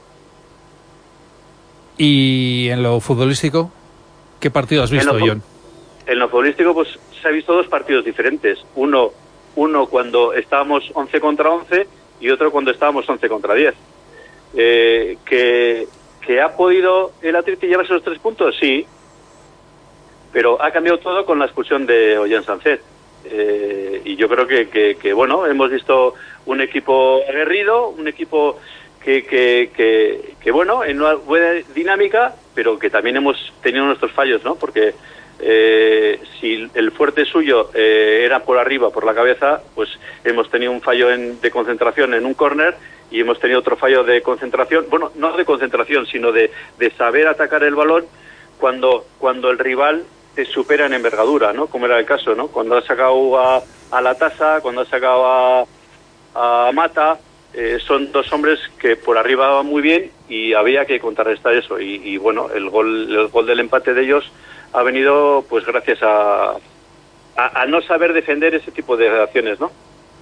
¿Y en lo futbolístico? ¿Qué partido has visto, en lo, John? En lo futbolístico, pues se ha visto dos partidos diferentes. Uno, uno cuando estábamos once contra once y otro cuando estábamos once contra diez. Eh, que, ¿Que ha podido el Atleti llevarse los tres puntos? Sí. Pero ha cambiado todo con la expulsión de Ollán Sánchez. Eh, y yo creo que, que, que, bueno, hemos visto un equipo aguerrido, un equipo... Que, que, que, que, bueno, en una buena dinámica, pero que también hemos tenido nuestros fallos, ¿no? Porque eh, si el fuerte suyo eh, era por arriba, por la cabeza, pues hemos tenido un fallo en, de concentración en un córner y hemos tenido otro fallo de concentración, bueno, no de concentración, sino de, de saber atacar el balón cuando, cuando el rival te supera en envergadura, ¿no? Como era el caso, ¿no? Cuando ha sacado a, a la Tasa, cuando ha sacado a, a Mata... Eh, son dos hombres que por arriba van muy bien y había que contrarrestar eso y, y bueno, el gol el gol del empate de ellos ha venido pues gracias a, a, a no saber defender ese tipo de acciones, ¿no?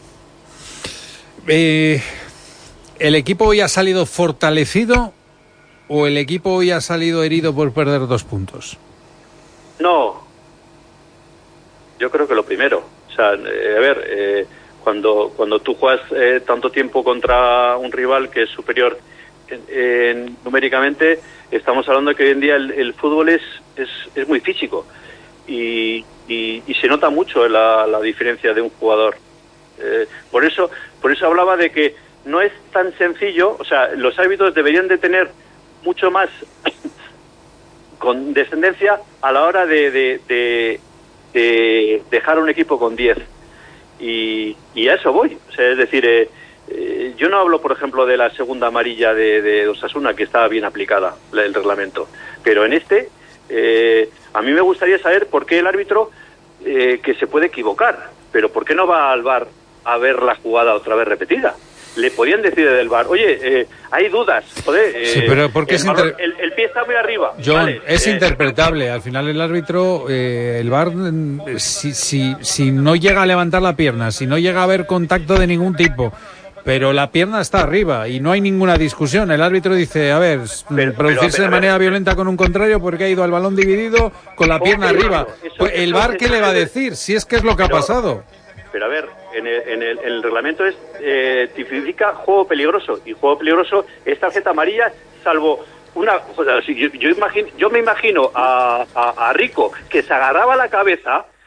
Eh, ¿El equipo hoy ha salido fortalecido o el equipo hoy ha salido herido por perder dos puntos? No, yo creo que lo primero, o sea, eh, a ver, eh, Cuando cuando tú juegas eh, tanto tiempo contra un rival que es superior en, en, numéricamente, estamos hablando de que hoy en día el, el fútbol es, es es muy físico y, y, y se nota mucho la, la diferencia de un jugador. Eh, por eso por eso hablaba de que no es tan sencillo, o sea, los árbitros deberían de tener mucho más condescendencia a la hora de, de, de, de dejar un equipo con diez. Y, y a eso voy, o sea, es decir, eh, eh, yo no hablo, por ejemplo, de la segunda amarilla de, de Osasuna, que estaba bien aplicada, la, el reglamento, pero en este, eh, a mí me gustaría saber por qué el árbitro, eh, que se puede equivocar, pero por qué no va al V A R a ver la jugada otra vez repetida. Le podían decir del V A R, oye, eh, hay dudas, joder, eh, sí, pero porque el, es inter... el, el pie está muy arriba. John, vale, es eh, interpretable, al final el árbitro, eh, el V A R, si, si, si no llega a levantar la pierna, si no llega a haber contacto de ningún tipo, pero la pierna está arriba y no hay ninguna discusión, el árbitro dice, a ver, pero, producirse pero, de manera ver. violenta con un contrario porque ha ido al balón dividido con la pierna arriba, eso, pues el V A R, ¿qué le va a decir? Si es que es lo que ha pasado. Pero a ver, en el, en el, el reglamento es eh, tipifica juego peligroso, y juego peligroso es tarjeta amarilla, salvo una... O sea, yo, yo, imagino, yo me imagino a, a, a Rico que se agarraba la cabeza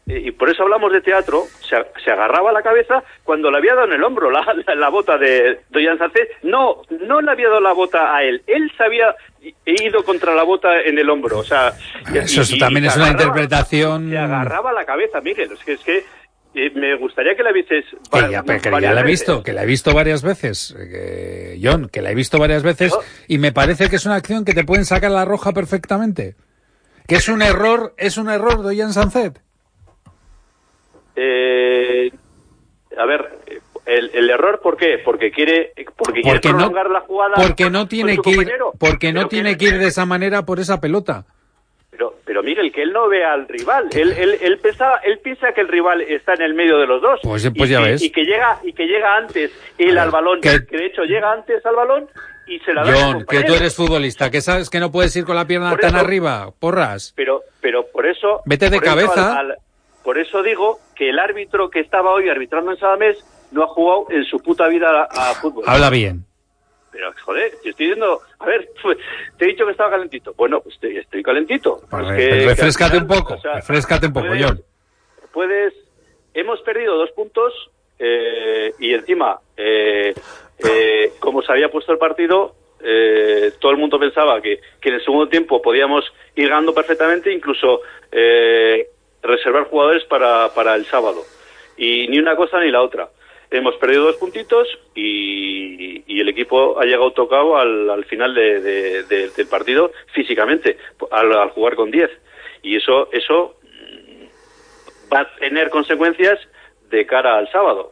y por eso hablamos de teatro, se, se agarraba a la cabeza cuando le había dado en el hombro la, la, la bota de Doyan Sánchez. No, no le había dado la bota a él, él se había ido contra la bota en el hombro. O sea, eso y, y, también y es una interpretación. Se agarraba a la cabeza, Miguel. Es que, es que eh, me gustaría que la vieses. Que ya, que ya la he visto, que la he visto varias veces, eh, John, que la he visto varias veces, ¿no? Y me parece que es una acción que te pueden sacar la roja perfectamente. Que es un error, es un error de Doyan Sánchez. Eh, a ver, el, el error, ¿por qué? Porque quiere, porque quiere porque prolongar no, la jugada. Porque no tiene que ir, porque no pero tiene que ir de esa manera por esa pelota. Pero, pero Miguel, que él no ve al rival. Él, él, él pensaba, él piensa que el rival está en el medio de los dos. Pues, pues y, ya y, ves. Y que llega, y que llega antes él al balón, que, que de hecho llega antes al balón y se la da. John, que tú eres futbolista, que sabes que no puedes ir con la pierna por tan eso, arriba, porras. Pero, pero por eso. Vete de por cabeza. Eso al, al, por eso digo que el árbitro que estaba hoy arbitrando en Sadamés no ha jugado en su puta vida a, a fútbol. Habla bien. Pero, joder, yo estoy diciendo, a ver, te he dicho que estaba calentito. Bueno, pues estoy, estoy calentito. Pues es que, refrescate que final, un poco, o sea, refrescate un poco, puedes, John. Puedes, hemos perdido dos puntos eh, y encima, eh, eh, como se había puesto el partido, eh, todo el mundo pensaba que, que en el segundo tiempo podíamos ir ganando perfectamente, incluso eh, reservar jugadores para, para el sábado. Y ni una cosa ni la otra. Hemos perdido dos puntitos y, y el equipo ha llegado tocado al, al final de, de, de, del partido físicamente, al, al jugar con diez. Y eso, eso va a tener consecuencias de cara al sábado.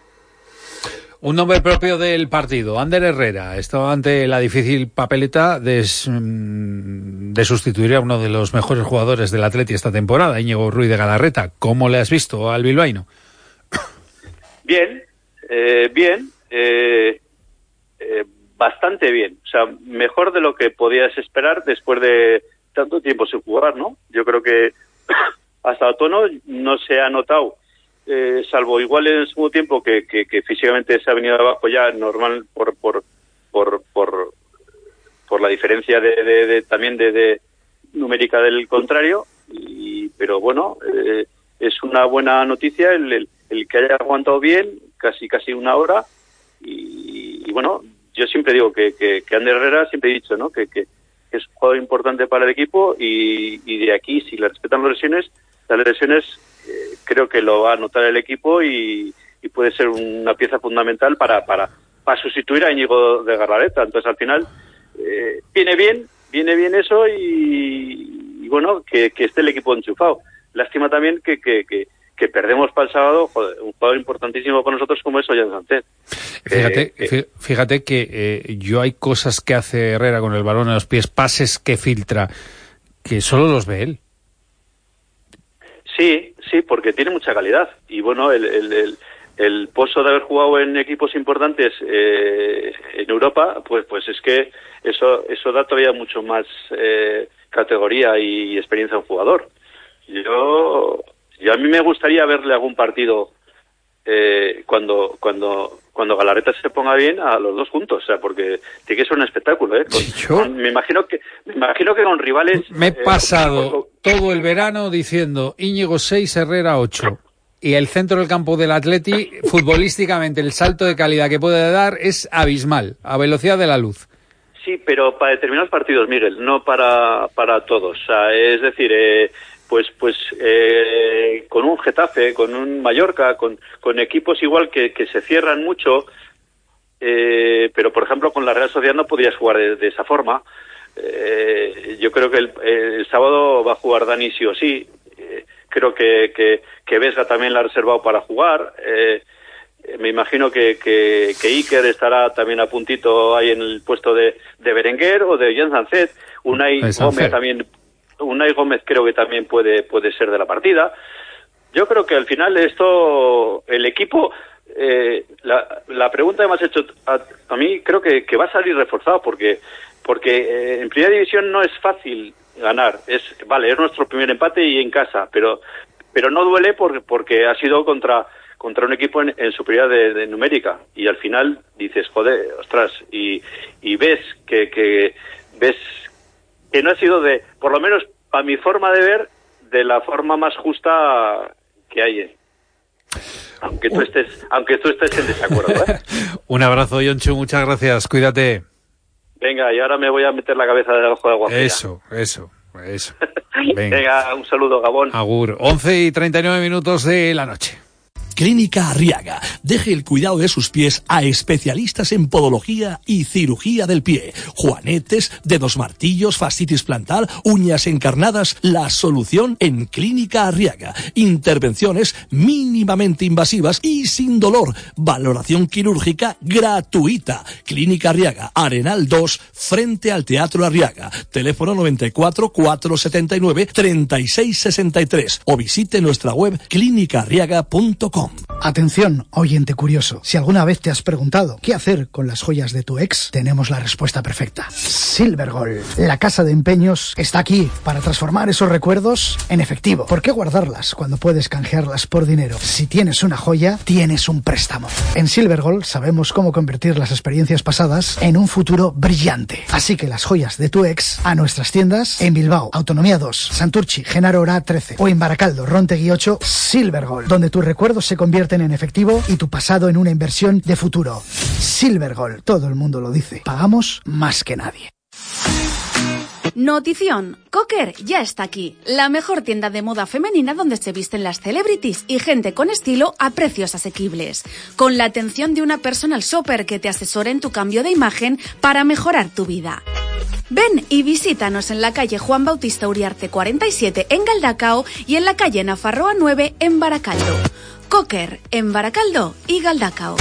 Un nombre propio del partido, Ander Herrera, estaba ante la difícil papeleta de, de sustituir a uno de los mejores jugadores del Atleti esta temporada, Íñigo Ruiz de Galarreta. ¿Cómo le has visto al bilbaíno? Bien, eh, bien, eh, eh, bastante bien. O sea, mejor de lo que podías esperar después de tanto tiempo sin jugar, ¿no? Yo creo que hasta otoño no se ha notado. Eh, salvo igual en el segundo tiempo que, que, que físicamente se ha venido abajo ya normal por por por por, por la diferencia de, de, de también de, de numérica del contrario, y pero bueno, eh, es una buena noticia el, el, el que haya aguantado bien casi casi una hora y, y bueno, yo siempre digo que, que, que Ander Herrera, siempre he dicho, ¿no? que, que, que es un jugador importante para el equipo y, y de aquí, si le respetan las lesiones, las lesiones Eh, creo que lo va a notar el equipo y, y puede ser una pieza fundamental para, para, para sustituir a Íñigo de Galarreta. Entonces, al final, eh, viene bien, viene bien eso y, y bueno, que, que esté el equipo enchufado. Lástima también que, que, que, que perdemos para el sábado, joder, un jugador importantísimo para nosotros como es Doyan Sánchez. Fíjate, eh, eh, fíjate que eh, yo hay cosas que hace Herrera con el balón en los pies, pases que filtra, que solo los ve él. Sí, sí, porque tiene mucha calidad. Y bueno, el, el, el, el pozo de haber jugado en equipos importantes eh, en Europa, pues pues es que eso eso da todavía mucho más eh, categoría y experiencia a un jugador. Yo, yo a mí me gustaría verle algún partido eh, cuando cuando cuando Galarreta se ponga bien a los dos juntos, o sea, porque tiene que ser un espectáculo, ¿eh? Con, Yo... con, me imagino que me imagino que con rivales. Me he eh, pasado con, todo el verano diciendo Íñigo seis, Herrera ocho. Y el centro del campo del Atleti, futbolísticamente, el salto de calidad que puede dar es abismal, a velocidad de la luz. Sí, pero para determinados partidos, Miguel, no para para todos. O sea, es decir, eh, pues pues eh, con un Getafe, con un Mallorca, con, con equipos igual que, que se cierran mucho, eh, pero por ejemplo con la Real Sociedad no podías jugar de, de esa forma. Eh, yo creo que el, el sábado va a jugar Dani sí o sí. Eh, creo que, que, que Vesga también la ha reservado para jugar. Eh, me imagino que, que, que Iker estará también a puntito ahí en el puesto de, de Berenguer o de Doyan Sánchez. Unai Gómez también. Unai Gómez creo que también puede puede ser de la partida. Yo creo que al final esto, el equipo, eh, la, la pregunta que me has hecho a, a mí, creo que, que va a salir reforzado porque porque eh, en primera división no es fácil ganar. Es vale, es nuestro primer empate y en casa, pero pero no duele porque porque ha sido contra contra un equipo en, en superioridad de, de numérica y al final dices, joder, ostras, y y ves que que ves que no ha sido de, por lo menos a mi forma de ver, de la forma más justa que hay. Eh. Aunque tú estés, aunque tú estés en desacuerdo. ¿eh? Un abrazo, Yonchu, muchas gracias, cuídate. Venga, y ahora me voy a meter la cabeza del ojo de agua. Eso, eso, eso. Venga. Venga, un saludo, Gabón. Agur. once y treinta y nueve minutos de la noche. Clínica Arriaga. Deje el cuidado de sus pies a especialistas en podología y cirugía del pie. Juanetes, dedos martillos, fascitis plantar, uñas encarnadas. La solución en Clínica Arriaga. Intervenciones mínimamente invasivas y sin dolor. Valoración quirúrgica gratuita. Clínica Arriaga, Arenal dos, frente al Teatro Arriaga. Teléfono noventa y cuatro, cuatrocientos setenta y nueve, treinta y seis sesenta y tres. O visite nuestra web clínica arriaga punto com. Atención, oyente curioso. Si alguna vez te has preguntado qué hacer con las joyas de tu ex, tenemos la respuesta perfecta. Silver Gold, la casa de empeños, está aquí para transformar esos recuerdos en efectivo. ¿Por qué guardarlas cuando puedes canjearlas por dinero? Si tienes una joya, tienes un préstamo. En Silver Gold sabemos cómo convertir las experiencias pasadas en un futuro brillante. Así que las joyas de tu ex a nuestras tiendas en Bilbao, Autonomía dos, Santurchi, Genaro Ora trece o en Baracaldo, Rontegui ocho, Silver Gold, donde tus recuerdos se convierten en efectivo y tu pasado en una inversión de futuro. Silver Gold, todo el mundo lo dice. Pagamos más que nadie. Notición, Cocker ya está aquí, la mejor tienda de moda femenina donde se visten las celebrities y gente con estilo a precios asequibles, con la atención de una personal shopper que te asesora en tu cambio de imagen para mejorar tu vida. Ven y visítanos en la calle Juan Bautista Uriarte cuarenta y siete en Galdacao y en la calle Nafarroa nueve en Baracaldo. Cocker en Baracaldo y Galdacao.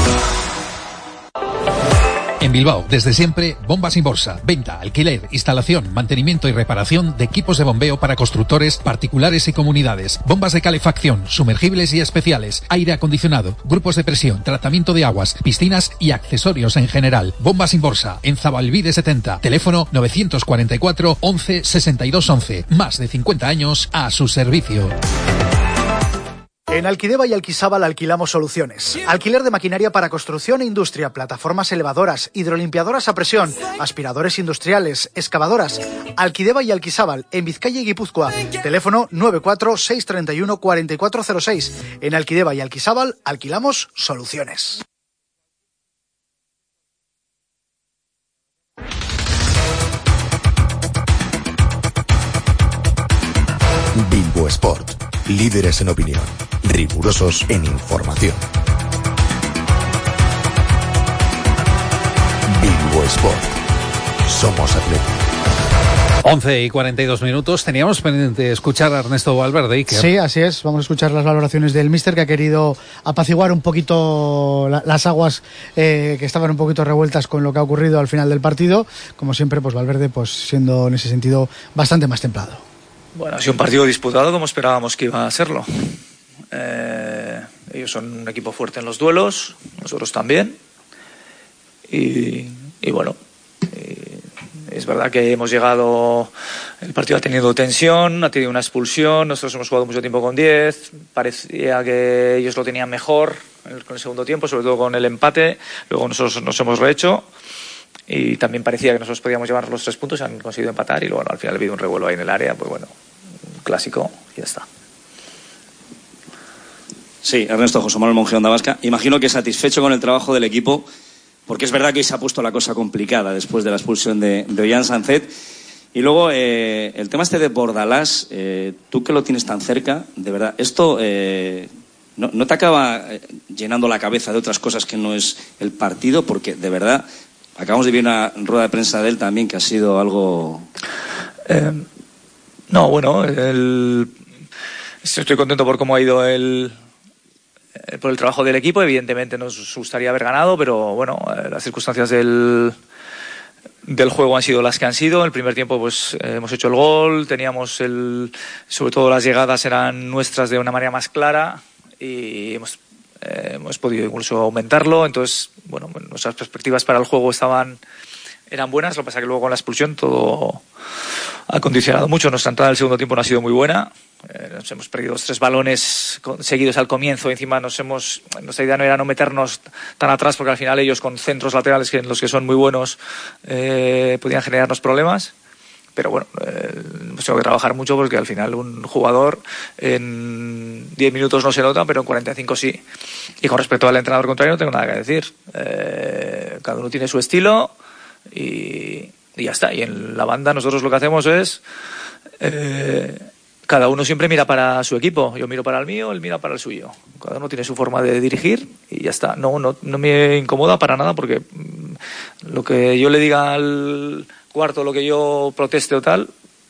En Bilbao, desde siempre, Bombas Inborsa. Venta, alquiler, instalación, mantenimiento y reparación de equipos de bombeo para constructores, particulares y comunidades. Bombas de calefacción, sumergibles y especiales, aire acondicionado, grupos de presión, tratamiento de aguas, piscinas y accesorios en general. Bombas Inborsa, en Zabalbide setenta. Teléfono novecientos cuarenta y cuatro, once, sesenta y dos once. Más de cincuenta años a su servicio. En Alquideva y Alquisábal alquilamos soluciones. Alquiler de maquinaria para construcción e industria, plataformas elevadoras, hidrolimpiadoras a presión, aspiradores industriales, excavadoras. Alquideva y Alquisábal, en Vizcaya y Guipúzcoa. Teléfono nueve cuatro seis tres uno, cuatro cuatro cero seis. En Alquideva y Alquisábal alquilamos soluciones. Bilbo Sport. Líderes en opinión, rigurosos en información. Bilbo Sport. Somos atletas. once y cuarenta y dos minutos. Teníamos pendiente escuchar a Ernesto Valverde. Iker. Sí, así es. Vamos a escuchar las valoraciones del míster, que ha querido apaciguar un poquito la, las aguas eh, que estaban un poquito revueltas con lo que ha ocurrido al final del partido. Como siempre, pues Valverde pues siendo en ese sentido bastante más templado. Bueno, ha sido un partido disputado como esperábamos que iba a serlo. Eh, ellos son un equipo fuerte en los duelos, nosotros también. Y, y bueno, y es verdad que hemos llegado, el partido ha tenido tensión, ha tenido una expulsión, nosotros hemos jugado mucho tiempo con diez, parecía que ellos lo tenían mejor con el segundo tiempo, sobre todo con el empate, luego nosotros nos hemos rehecho. Y también parecía que nosotros podíamos llevar los tres puntos, han conseguido empatar y luego bueno, al final ha habido un revuelo ahí en el área, pues bueno, un clásico y ya está. Sí, Ernesto, José Manuel Monge, Onda Vasca. Imagino que satisfecho con el trabajo del equipo, porque es verdad que hoy se ha puesto la cosa complicada después de la expulsión de, de Ollán Sancet. Y luego, eh, el tema este de Bordalás, eh, tú que lo tienes tan cerca, de verdad, esto eh, no, no te acaba llenando la cabeza de otras cosas que no es el partido, porque de verdad... Acabamos de ver una rueda de prensa de él también que ha sido algo... Eh, no, bueno, el, estoy contento por cómo ha ido el, por el trabajo del equipo. Evidentemente nos gustaría haber ganado, pero bueno, las circunstancias del, del juego han sido las que han sido. El primer tiempo pues eh, hemos hecho el gol, teníamos el, sobre todo las llegadas eran nuestras de una manera más clara y hemos Eh, hemos podido incluso aumentarlo, entonces bueno, nuestras perspectivas para el juego estaban eran buenas, lo que pasa que luego con la expulsión todo ha condicionado mucho. Nuestra entrada del segundo tiempo no ha sido muy buena, eh, nos hemos perdido los tres balones seguidos al comienzo, encima nos hemos nuestra idea no era no meternos tan atrás porque al final ellos con centros laterales que en los que son muy buenos eh, podían generarnos problemas. pero bueno, eh, hemos tenido que trabajar mucho porque al final un jugador en diez minutos no se nota, pero en cuarenta y cinco sí. Y con respecto al entrenador contrario no tengo nada que decir. Eh, cada uno tiene su estilo y, y ya está. Y en la banda nosotros lo que hacemos es eh, cada uno siempre mira para su equipo. Yo miro para el mío, él mira para el suyo. Cada uno tiene su forma de dirigir y ya está. No, no, no me incomoda para nada porque lo que yo le diga al cuarto, lo que yo proteste o tal,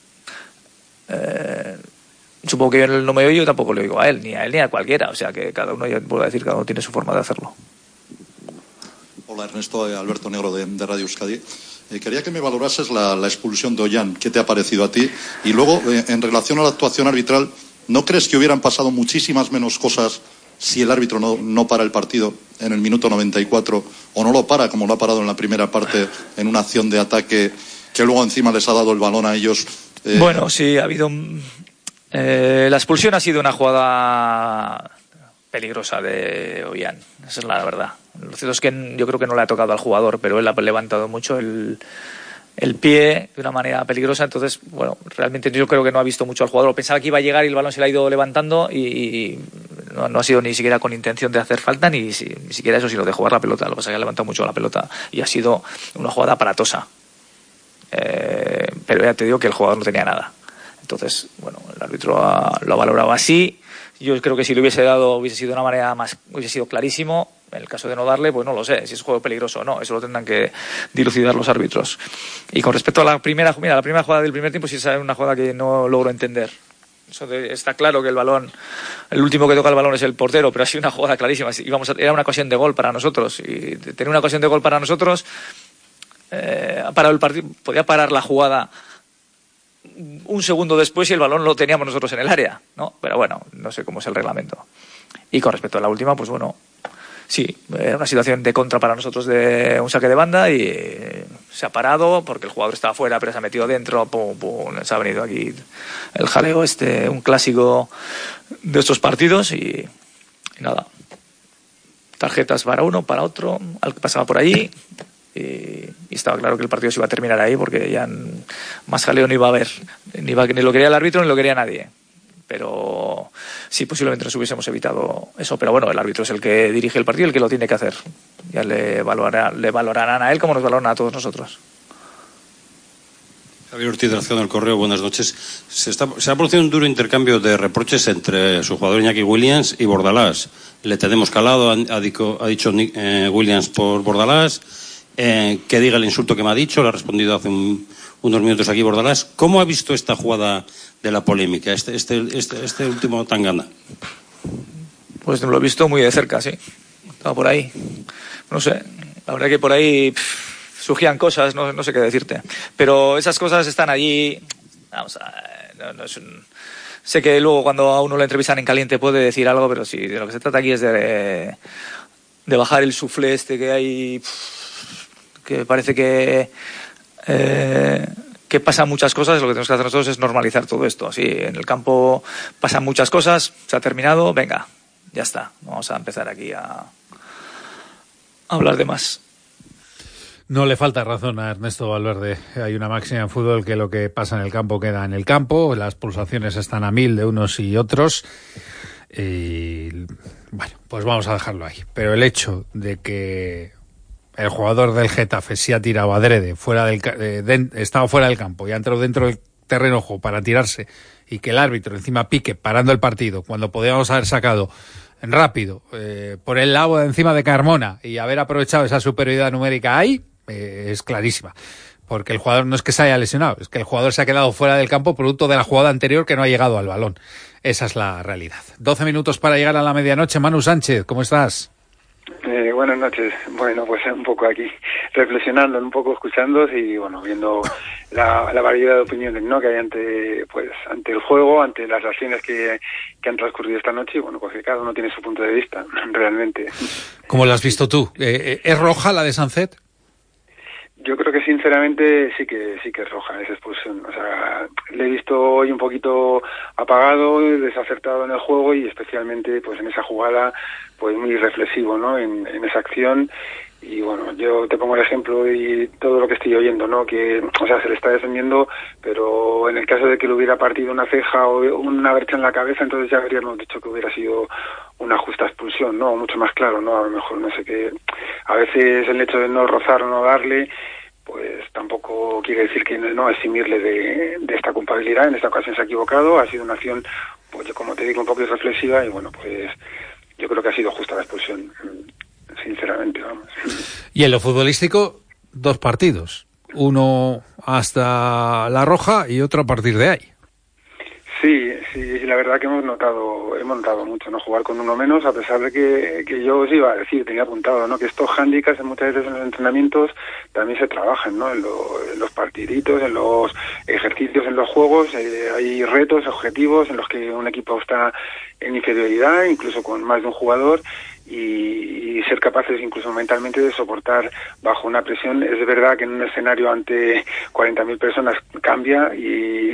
eh, supongo que él no me oye, yo tampoco le oigo a él, ni a él ni a cualquiera. O sea que cada uno, ya puedo decir, cada uno tiene su forma de hacerlo. Hola Ernesto, Alberto Negro de, de Radio Euskadi. Eh, quería que me valorases la, la expulsión de Ollán. ¿Qué te ha parecido a ti? Y luego, eh, en relación a la actuación arbitral, ¿no crees que hubieran pasado muchísimas menos cosas si el árbitro no, no para el partido en el minuto noventa y cuatro o no lo para, como lo ha parado en la primera parte, en una acción de ataque que luego encima les ha dado el balón a ellos? Eh... Bueno, sí, ha habido... Eh, la expulsión ha sido una jugada peligrosa de Ollán, esa es la verdad. Lo cierto es que yo creo que no le ha tocado al jugador, pero él ha levantado mucho el, el pie de una manera peligrosa. Entonces, bueno, realmente yo creo que no ha visto mucho al jugador. Pensaba que iba a llegar y el balón se le ha ido levantando y, y no, no ha sido ni siquiera con intención de hacer falta, ni, ni siquiera eso, sino de jugar la pelota. Lo que pasa es que ha levantado mucho la pelota y ha sido una jugada aparatosa. Eh, pero ya te digo que el jugador no tenía nada. Entonces, bueno, el árbitro ha, lo ha valorado así. Yo creo que si le hubiese dado, hubiese sido de una manera más, hubiese sido clarísimo. En el caso de no darle, pues no lo sé, si es juego peligroso o no, eso lo tendrán que dilucidar los árbitros. Y con respecto a la primera, mira, la primera jugada del primer tiempo sí es una jugada que no logro entender. Eso de, está claro que el balón, el último que toca el balón es el portero, pero ha sido una jugada clarísima. Íbamos a, era una ocasión de gol para nosotros, y tener una ocasión de gol para nosotros, eh, ha parado el partido, podía parar la jugada un segundo después y el balón lo teníamos nosotros en el área, ¿no? Pero bueno, no sé cómo es el reglamento. Y con respecto a la última, pues bueno, sí, era una situación de contra para nosotros de un saque de banda y se ha parado porque el jugador estaba fuera pero se ha metido dentro, pum, pum, se ha venido aquí el jaleo este, un clásico de estos partidos y, y nada, tarjetas para uno, para otro, al que pasaba por allí y, y estaba claro que el partido se iba a terminar ahí porque ya más jaleo no iba a haber, ni, iba, ni lo quería el árbitro ni lo quería nadie. Pero sí, posiblemente nos hubiésemos evitado eso. Pero bueno, el árbitro es el que dirige el partido y el que lo tiene que hacer. Ya le, valorará, le valorarán a él como nos valoran a todos nosotros. Javier Ortiz de la Acción del Correo, buenas noches. Se, está, se ha producido un duro intercambio de reproches entre su jugador Iñaki Williams y Bordalás. Le tenemos calado, ha, ha, dico, ha dicho eh, Williams por Bordalás. Eh, que diga el insulto que me ha dicho, le ha respondido hace un, unos minutos aquí Bordalás. ¿Cómo ha visto esta jugada de la polémica, este, este, este, este último tangana? Pues lo he visto muy de cerca, sí. Estaba por ahí. No sé, la verdad que por ahí pff, surgían cosas, no, no sé qué decirte. Pero esas cosas están allí. Vamos a, no, no es un... Sé que luego cuando a uno le entrevistan en caliente puede decir algo, pero sí, de lo que se trata aquí es de, de bajar el suflé este que hay, que parece que... Eh, que pasan muchas cosas, lo que tenemos que hacer nosotros es normalizar todo esto. Así, en el campo pasan muchas cosas, se ha terminado, venga, ya está. Vamos a empezar aquí a, a hablar de más. No le falta razón a Ernesto Valverde. Hay una máxima en fútbol que lo que pasa en el campo queda en el campo, las pulsaciones están a mil de unos y otros. Y bueno, pues vamos a dejarlo ahí. Pero el hecho de que el jugador del Getafe se ha tirado adrede, fuera del, eh, de, estaba fuera del campo y ha entrado dentro del terreno juego para tirarse y que el árbitro encima pique parando el partido cuando podíamos haber sacado rápido eh, por el lado de encima de Carmona y haber aprovechado esa superioridad numérica ahí, eh, es clarísima. Porque el jugador no es que se haya lesionado, es que el jugador se ha quedado fuera del campo producto de la jugada anterior que no ha llegado al balón. Esa es la realidad. doce minutos para llegar a la medianoche. Manu Sánchez, ¿cómo estás? Eh, buenas noches. Bueno, pues un poco aquí reflexionando, un poco escuchando y bueno, viendo la, la variedad de opiniones, ¿no?, que hay ante pues ante el juego, ante las acciones que, que han transcurrido esta noche y bueno, pues que cada uno tiene su punto de vista, realmente. ¿Cómo lo has visto tú? Eh, ¿Es roja la de Sancet? Yo creo que sinceramente sí que sí que es roja esa expulsión. O sea, le he visto hoy un poquito apagado, desacertado en el juego y especialmente pues en esa jugada pues muy reflexivo, ¿no? En, en esa acción y bueno, yo te pongo el ejemplo y todo lo que estoy oyendo, ¿no? Que, o sea, se le está defendiendo, pero en el caso de que le hubiera partido una ceja o una brecha en la cabeza, entonces ya habríamos dicho que hubiera sido una justa expulsión, ¿no? Mucho más claro, ¿no? A lo mejor, no sé qué. A veces el hecho de no rozar o no darle, pues tampoco quiere decir que no eximirle de, de esta culpabilidad. En esta ocasión se ha equivocado, ha sido una acción, pues como te digo, un poco irreflexiva y bueno, pues yo creo que ha sido justa la expulsión. Sinceramente, vamos. Y en lo futbolístico, dos partidos. Uno hasta la roja y otro a partir de ahí. Sí, sí, la verdad que hemos notado, hemos notado mucho, ¿no? Jugar con uno menos, a pesar de que, que yo os iba a decir, tenía apuntado, ¿no? Que estos hándicaps muchas veces en los entrenamientos también se trabajan, ¿no? En, lo, en los partiditos, en los ejercicios, en los juegos, eh, hay retos, objetivos en los que un equipo está en inferioridad, incluso con más de un jugador, y, y ser capaces incluso mentalmente de soportar bajo una presión. Es verdad que en un escenario ante cuarenta mil personas cambia y,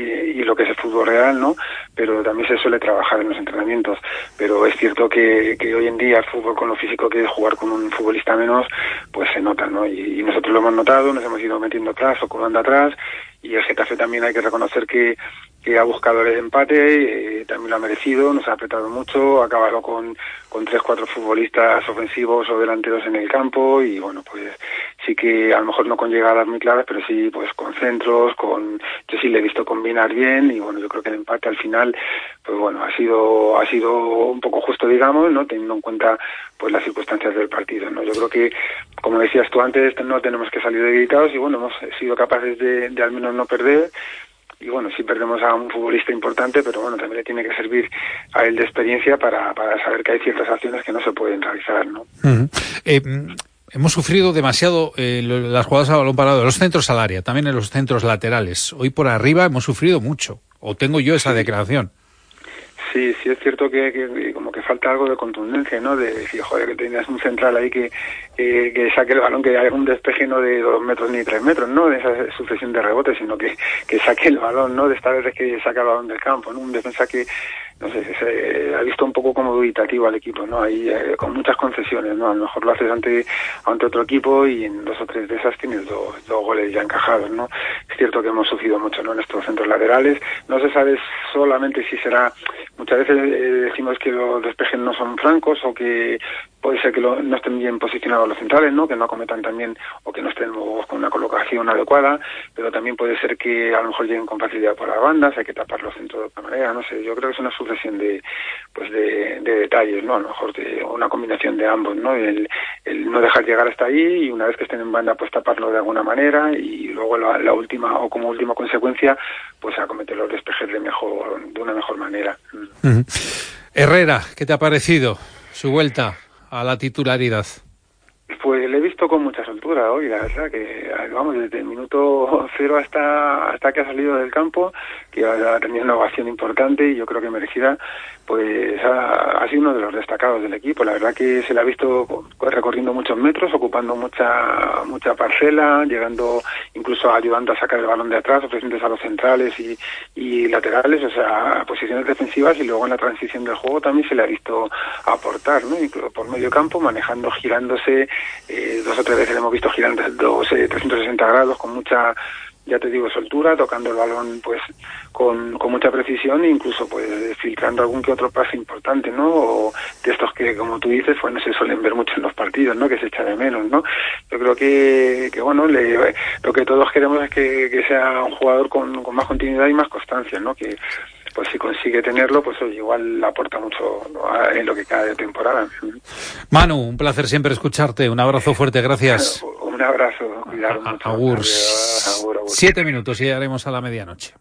y lo que es el fútbol real, ¿no? Pero también se suele trabajar en los entrenamientos. Pero es cierto que, que hoy en día el fútbol con lo físico que es jugar con un futbolista menos, pues se nota, ¿no? Y, y nosotros lo hemos notado, nos hemos ido metiendo atrás o colando atrás, y el Getafe también hay que reconocer que que ha buscado el empate, eh, también lo ha merecido, nos ha apretado mucho, ha acabado con, con tres, cuatro futbolistas ofensivos o delanteros en el campo y bueno, pues sí que a lo mejor no con llegadas muy claras, pero sí pues con centros, con yo sí le he visto combinar bien y bueno, yo creo que el empate al final, pues bueno, ha sido ha sido un poco justo, digamos, ¿no? Teniendo en cuenta pues las circunstancias del partido, ¿no? Yo creo que, como decías tú antes, no tenemos que salir debilitados y bueno, hemos sido capaces de, de al menos no perder. Y bueno, sí perdemos a un futbolista importante, pero bueno, también le tiene que servir a él de experiencia para, para saber que hay ciertas acciones que no se pueden realizar, ¿no? Uh-huh. Eh, hemos sufrido demasiado eh, las jugadas a balón parado, los centros al área, también en los centros laterales. Hoy por arriba hemos sufrido mucho, o tengo yo esa declaración. Sí, sí es cierto que, que como que falta algo de contundencia, ¿no? De decir, joder, que tenías un central ahí que, que, que saque el balón, que haya un despeje no de dos metros ni tres metros, ¿no? De esa sucesión de rebotes, sino que, que saque el balón, ¿no? De esta vez que saca el balón del campo, ¿no? Un defensa que, no sé, se ha visto un poco como dubitativo al equipo, ¿no? Ahí eh, con muchas concesiones, ¿no? A lo mejor lo haces ante, ante otro equipo y en dos o tres de esas tienes dos, dos goles ya encajados, ¿no? Es cierto que hemos sufrido mucho, ¿no? En estos centros laterales. No se sabe solamente si será, muchas veces eh, decimos que los despejes no son francos o que puede ser que lo, no estén bien posicionados los centrales, ¿no? Que no acometan también o que no estén con una colocación adecuada, pero también puede ser que a lo mejor lleguen con facilidad por las bandas, hay que tapar los centros de otra manera, no sé, yo creo que es una sucesión de pues de, de detalles, ¿no? A lo mejor de una combinación de ambos, ¿no? El, el no dejar llegar hasta ahí y una vez que estén en banda pues taparlo de alguna manera y luego la, la última o como última consecuencia pues acometer los despejes de mejor de una mejor manera. Uh-huh. Herrera, ¿qué te ha parecido su vuelta a la titularidad? Pues le he visto con mucha soltura hoy, la verdad, que vamos, desde el minuto cero hasta hasta que ha salido del campo, que ha tenido una ovación importante y yo creo que merecida, pues ha, ha sido uno de los destacados del equipo. La verdad que se le ha visto recorriendo muchos metros, ocupando mucha mucha parcela, llegando, incluso ayudando a sacar el balón de atrás, ofreciéndose a los centrales y, y laterales, o sea, posiciones defensivas, y luego en la transición del juego también se le ha visto aportar, ¿no? Incluso por medio campo, manejando, girándose, eh, dos o tres veces le hemos visto girando dos, eh, trescientos sesenta grados con mucha, ya te digo, soltura, tocando el balón pues con, con mucha precisión e incluso pues filtrando algún que otro pase importante, ¿no? O de estos que, como tú dices, pues no se suelen ver mucho en los partidos, ¿no? Que se echa de menos, ¿no? Yo creo que, que bueno, le, lo que todos queremos es que, que sea un jugador con, con más continuidad y más constancia, ¿no? Que pues si consigue tenerlo, pues oye, igual aporta mucho, ¿no? En lo que queda de temporada. Manu, un placer siempre escucharte, un abrazo fuerte, gracias. Un abrazo, cuidado mucho. Agur. Agur, agur. Siete minutos y llegaremos a la medianoche.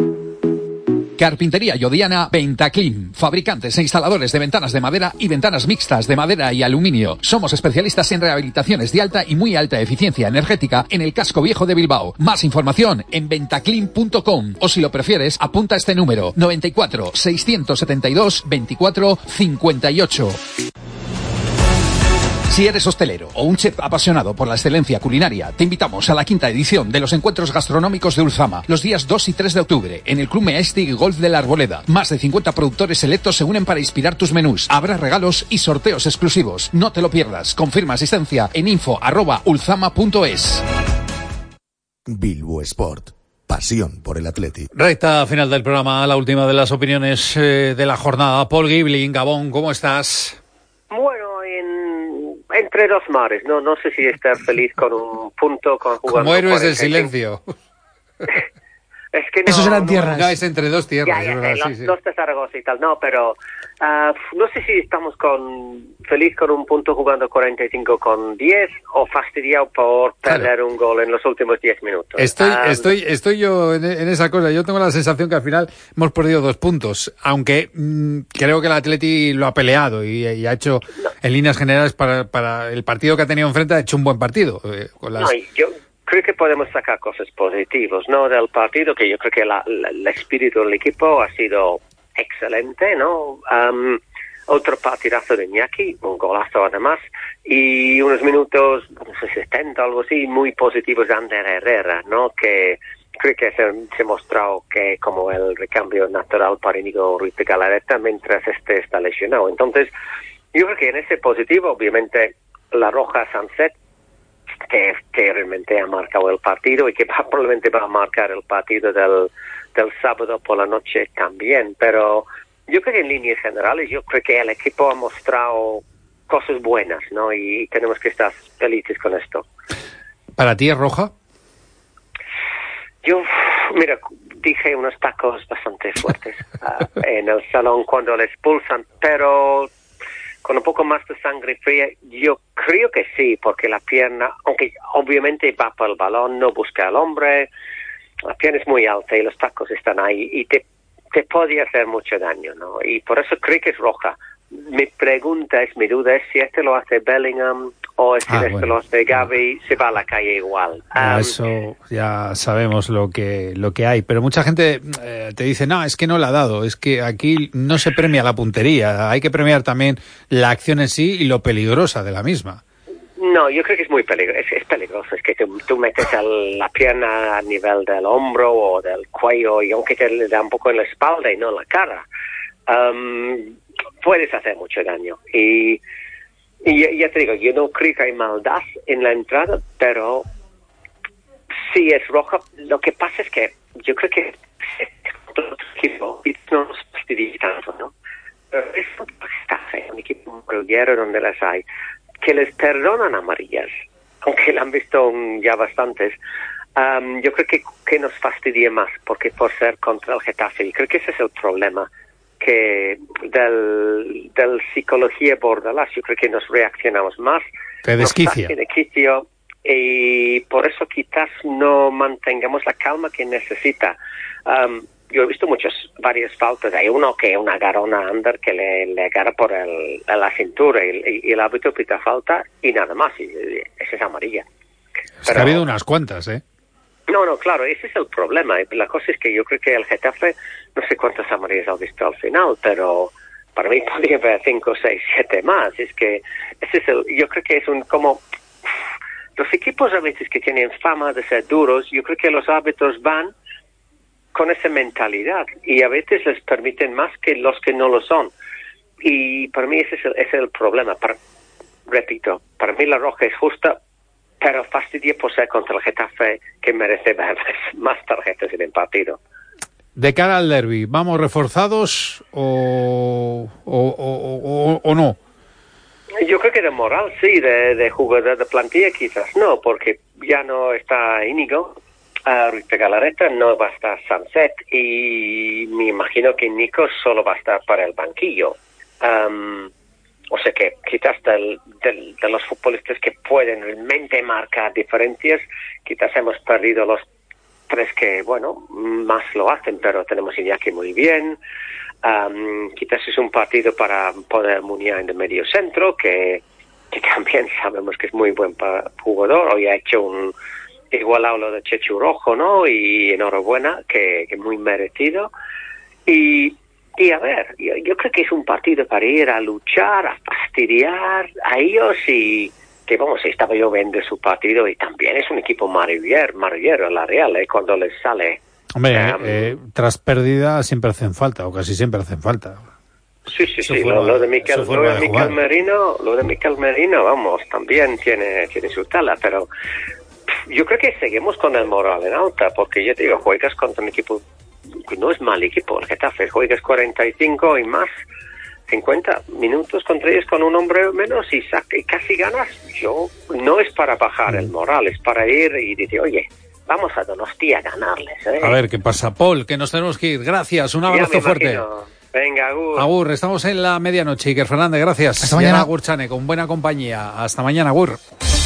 Carpintería Yodiana Ventaclim, fabricantes e instaladores de ventanas de madera y ventanas mixtas de madera y aluminio. Somos especialistas en rehabilitaciones de alta y muy alta eficiencia energética en el casco viejo de Bilbao. Más información en ventaclim punto com o si lo prefieres, apunta este número: noventa y cuatro, seiscientos setenta y dos, veinticuatro, cincuenta y ocho. Si eres hostelero o un chef apasionado por la excelencia culinaria, te invitamos a la quinta edición de los encuentros gastronómicos de Ulzama, los días dos y tres de octubre, en el Club Maestic Golf de la Arboleda. Más de cincuenta productores selectos se unen para inspirar tus menús. Habrá regalos y sorteos exclusivos. No te lo pierdas. Confirma asistencia en info arroba ulzama punto es. Bilbo Sport. Pasión por el Atleti. Recta final del programa, la última de las opiniones eh, de la jornada. Paul Gibling, Gabón, ¿cómo estás? Bueno, en, entre dos mares, no no sé si estar feliz con un punto, con jugar. Como héroes del silencio. Es que no, Eso serán no, tierras. No, es entre dos tierras. Ya, ya, es verdad, los, sí, sí. los de Zaragoza y tal, no, pero uh, no sé si estamos con feliz con un punto jugando cuarenta y cinco con diez o fastidiado por perder claro. un gol en los últimos diez minutos. Estoy, um, estoy, estoy yo en, en esa cosa. Yo tengo la sensación que al final hemos perdido dos puntos, aunque mmm, creo que el Atleti lo ha peleado y, y ha hecho, no. en líneas generales, para, para el partido que ha tenido enfrente, ha hecho un buen partido. Eh, con las... No, yo creo que podemos sacar cosas positivas, ¿no? Del partido, que yo creo que la, la, el espíritu del equipo ha sido excelente, ¿no? Um, otro partidazo de Iñaki, un golazo además, y unos minutos, no sé, setenta, algo así, muy positivos de Ander Herrera, ¿no? Que creo que se, se mostró que como el recambio natural para Íñigo Ruiz de Galarreta mientras este está lesionado. Entonces, yo creo que en ese positivo, obviamente, la roja Sunset, que, que realmente ha marcado el partido y que va, probablemente va a marcar el partido del, del sábado por la noche también, pero yo creo que en líneas generales yo creo que el equipo ha mostrado cosas buenas, ¿no? Y tenemos que estar felices con esto. ¿Para ti es roja? Yo, mira, dije unos tacos bastante fuertes uh, en el salón cuando le expulsan, pero con un poco más de sangre fría, yo creo que sí, porque la pierna, aunque obviamente va por el balón, no busca al hombre, la pierna es muy alta y los tacos están ahí y te, te puede hacer mucho daño, ¿no? Y por eso creo que es roja. Mi pregunta es, mi duda es si este lo hace Bellingham o si ah, este bueno. lo hace Gavi, se va a la calle igual. Um, um, eso ya sabemos lo que lo que hay, pero mucha gente eh, te dice, no, es que no la ha dado, es que aquí no se premia la puntería, hay que premiar también la acción en sí y lo peligrosa de la misma. No, yo creo que es muy peligroso, es, es peligroso, es que tú, tú metes el, la pierna a nivel del hombro o del cuello y aunque te le da un poco en la espalda y no en la cara, um, puedes hacer mucho daño. Y, y ya te digo, yo no creo que hay maldad en la entrada, pero sí es roja. Lo que pasa es que yo creo que otro equipo no nos fastidia tanto, ¿no? Pero es un equipo grullero donde las hay, que les perdonan amarillas, aunque la han visto ya bastantes. Um, yo creo que, que nos fastidia más, porque por ser contra el Getafe, y creo que ese es el problema, que del, del psicología Bordalás, yo creo que nos reaccionamos más. Te desquicia. Nos quicio, y por eso quizás no mantengamos la calma que necesita. Um, yo he visto muchas, varias faltas. Hay uno que una agarrona a Ander que le, le agarra por el, la cintura y, y, y el árbitro pita falta y nada más. Y, y esa es amarilla. Es Pero, que ha habido unas cuantas, ¿eh? No, no, claro, ese es el problema. La cosa es que yo creo que el Getafe, no sé cuántas amarillas ha visto al final, pero para mí podría haber cinco, seis, siete más. Es que ese es el, yo creo que es un como los equipos a veces que tienen fama de ser duros, yo creo que los árbitros van con esa mentalidad y a veces les permiten más que los que no lo son. Y para mí ese es el, ese es el problema. Para, repito, para mí la roja es justa, pero fastidia por ser contra el Getafe, que merece ver más tarjetas en el partido. De cara al derbi, ¿vamos reforzados o, o, o, o, o no? Yo creo que de moral sí, de, de jugador de plantilla quizás no, porque ya no está Íñigo, uh, Ruiz de Galarreta, no va a estar Sunset y me imagino que Nico solo va a estar para el banquillo. Um, O sea que quizás del, del, de los futbolistas que pueden realmente marcar diferencias, quizás hemos perdido los tres que, bueno, más lo hacen, pero tenemos Iñaki muy bien. Um, quizás es un partido para poner Muñoz en el medio centro, que, que también sabemos que es muy buen jugador. Hoy ha hecho un igualado lo de Chechu Rojo, ¿no? Y enhorabuena, que, que muy merecido. Y... Y a ver, yo, yo creo que es un partido para ir a luchar, a fastidiar a ellos y que vamos, estaba yo viendo su partido y también es un equipo maravillero, maravillero la Real, ¿eh? Cuando les sale. Hombre, um, eh, tras pérdida siempre hacen falta, o casi siempre hacen falta. Sí, sí, Su sí, forma- lo, lo de Miquel, su forma lo de de Miquel jugar. Merino, lo de Miquel Merino, vamos, también tiene, tiene su tala, pero pff, yo creo que seguimos con el moral en alta, porque yo te digo, juegas contra un equipo que no es mal equipo, el Getafe, juegas cuarenta y cinco y más, cincuenta minutos contra ellos con un hombre menos y, saca, y casi ganas. Yo, no es para bajar el moral, es para ir y decir, oye, vamos a Donostia a ganarles, ¿eh? A ver qué pasa. Paul, que nos tenemos que ir. Gracias, un Ya abrazo me fuerte. imagino. Venga, Agur. Agur, estamos en la medianoche. Iker Fernández, gracias. Hasta mañana. Agur Chane, con buena compañía. Hasta mañana, Agur.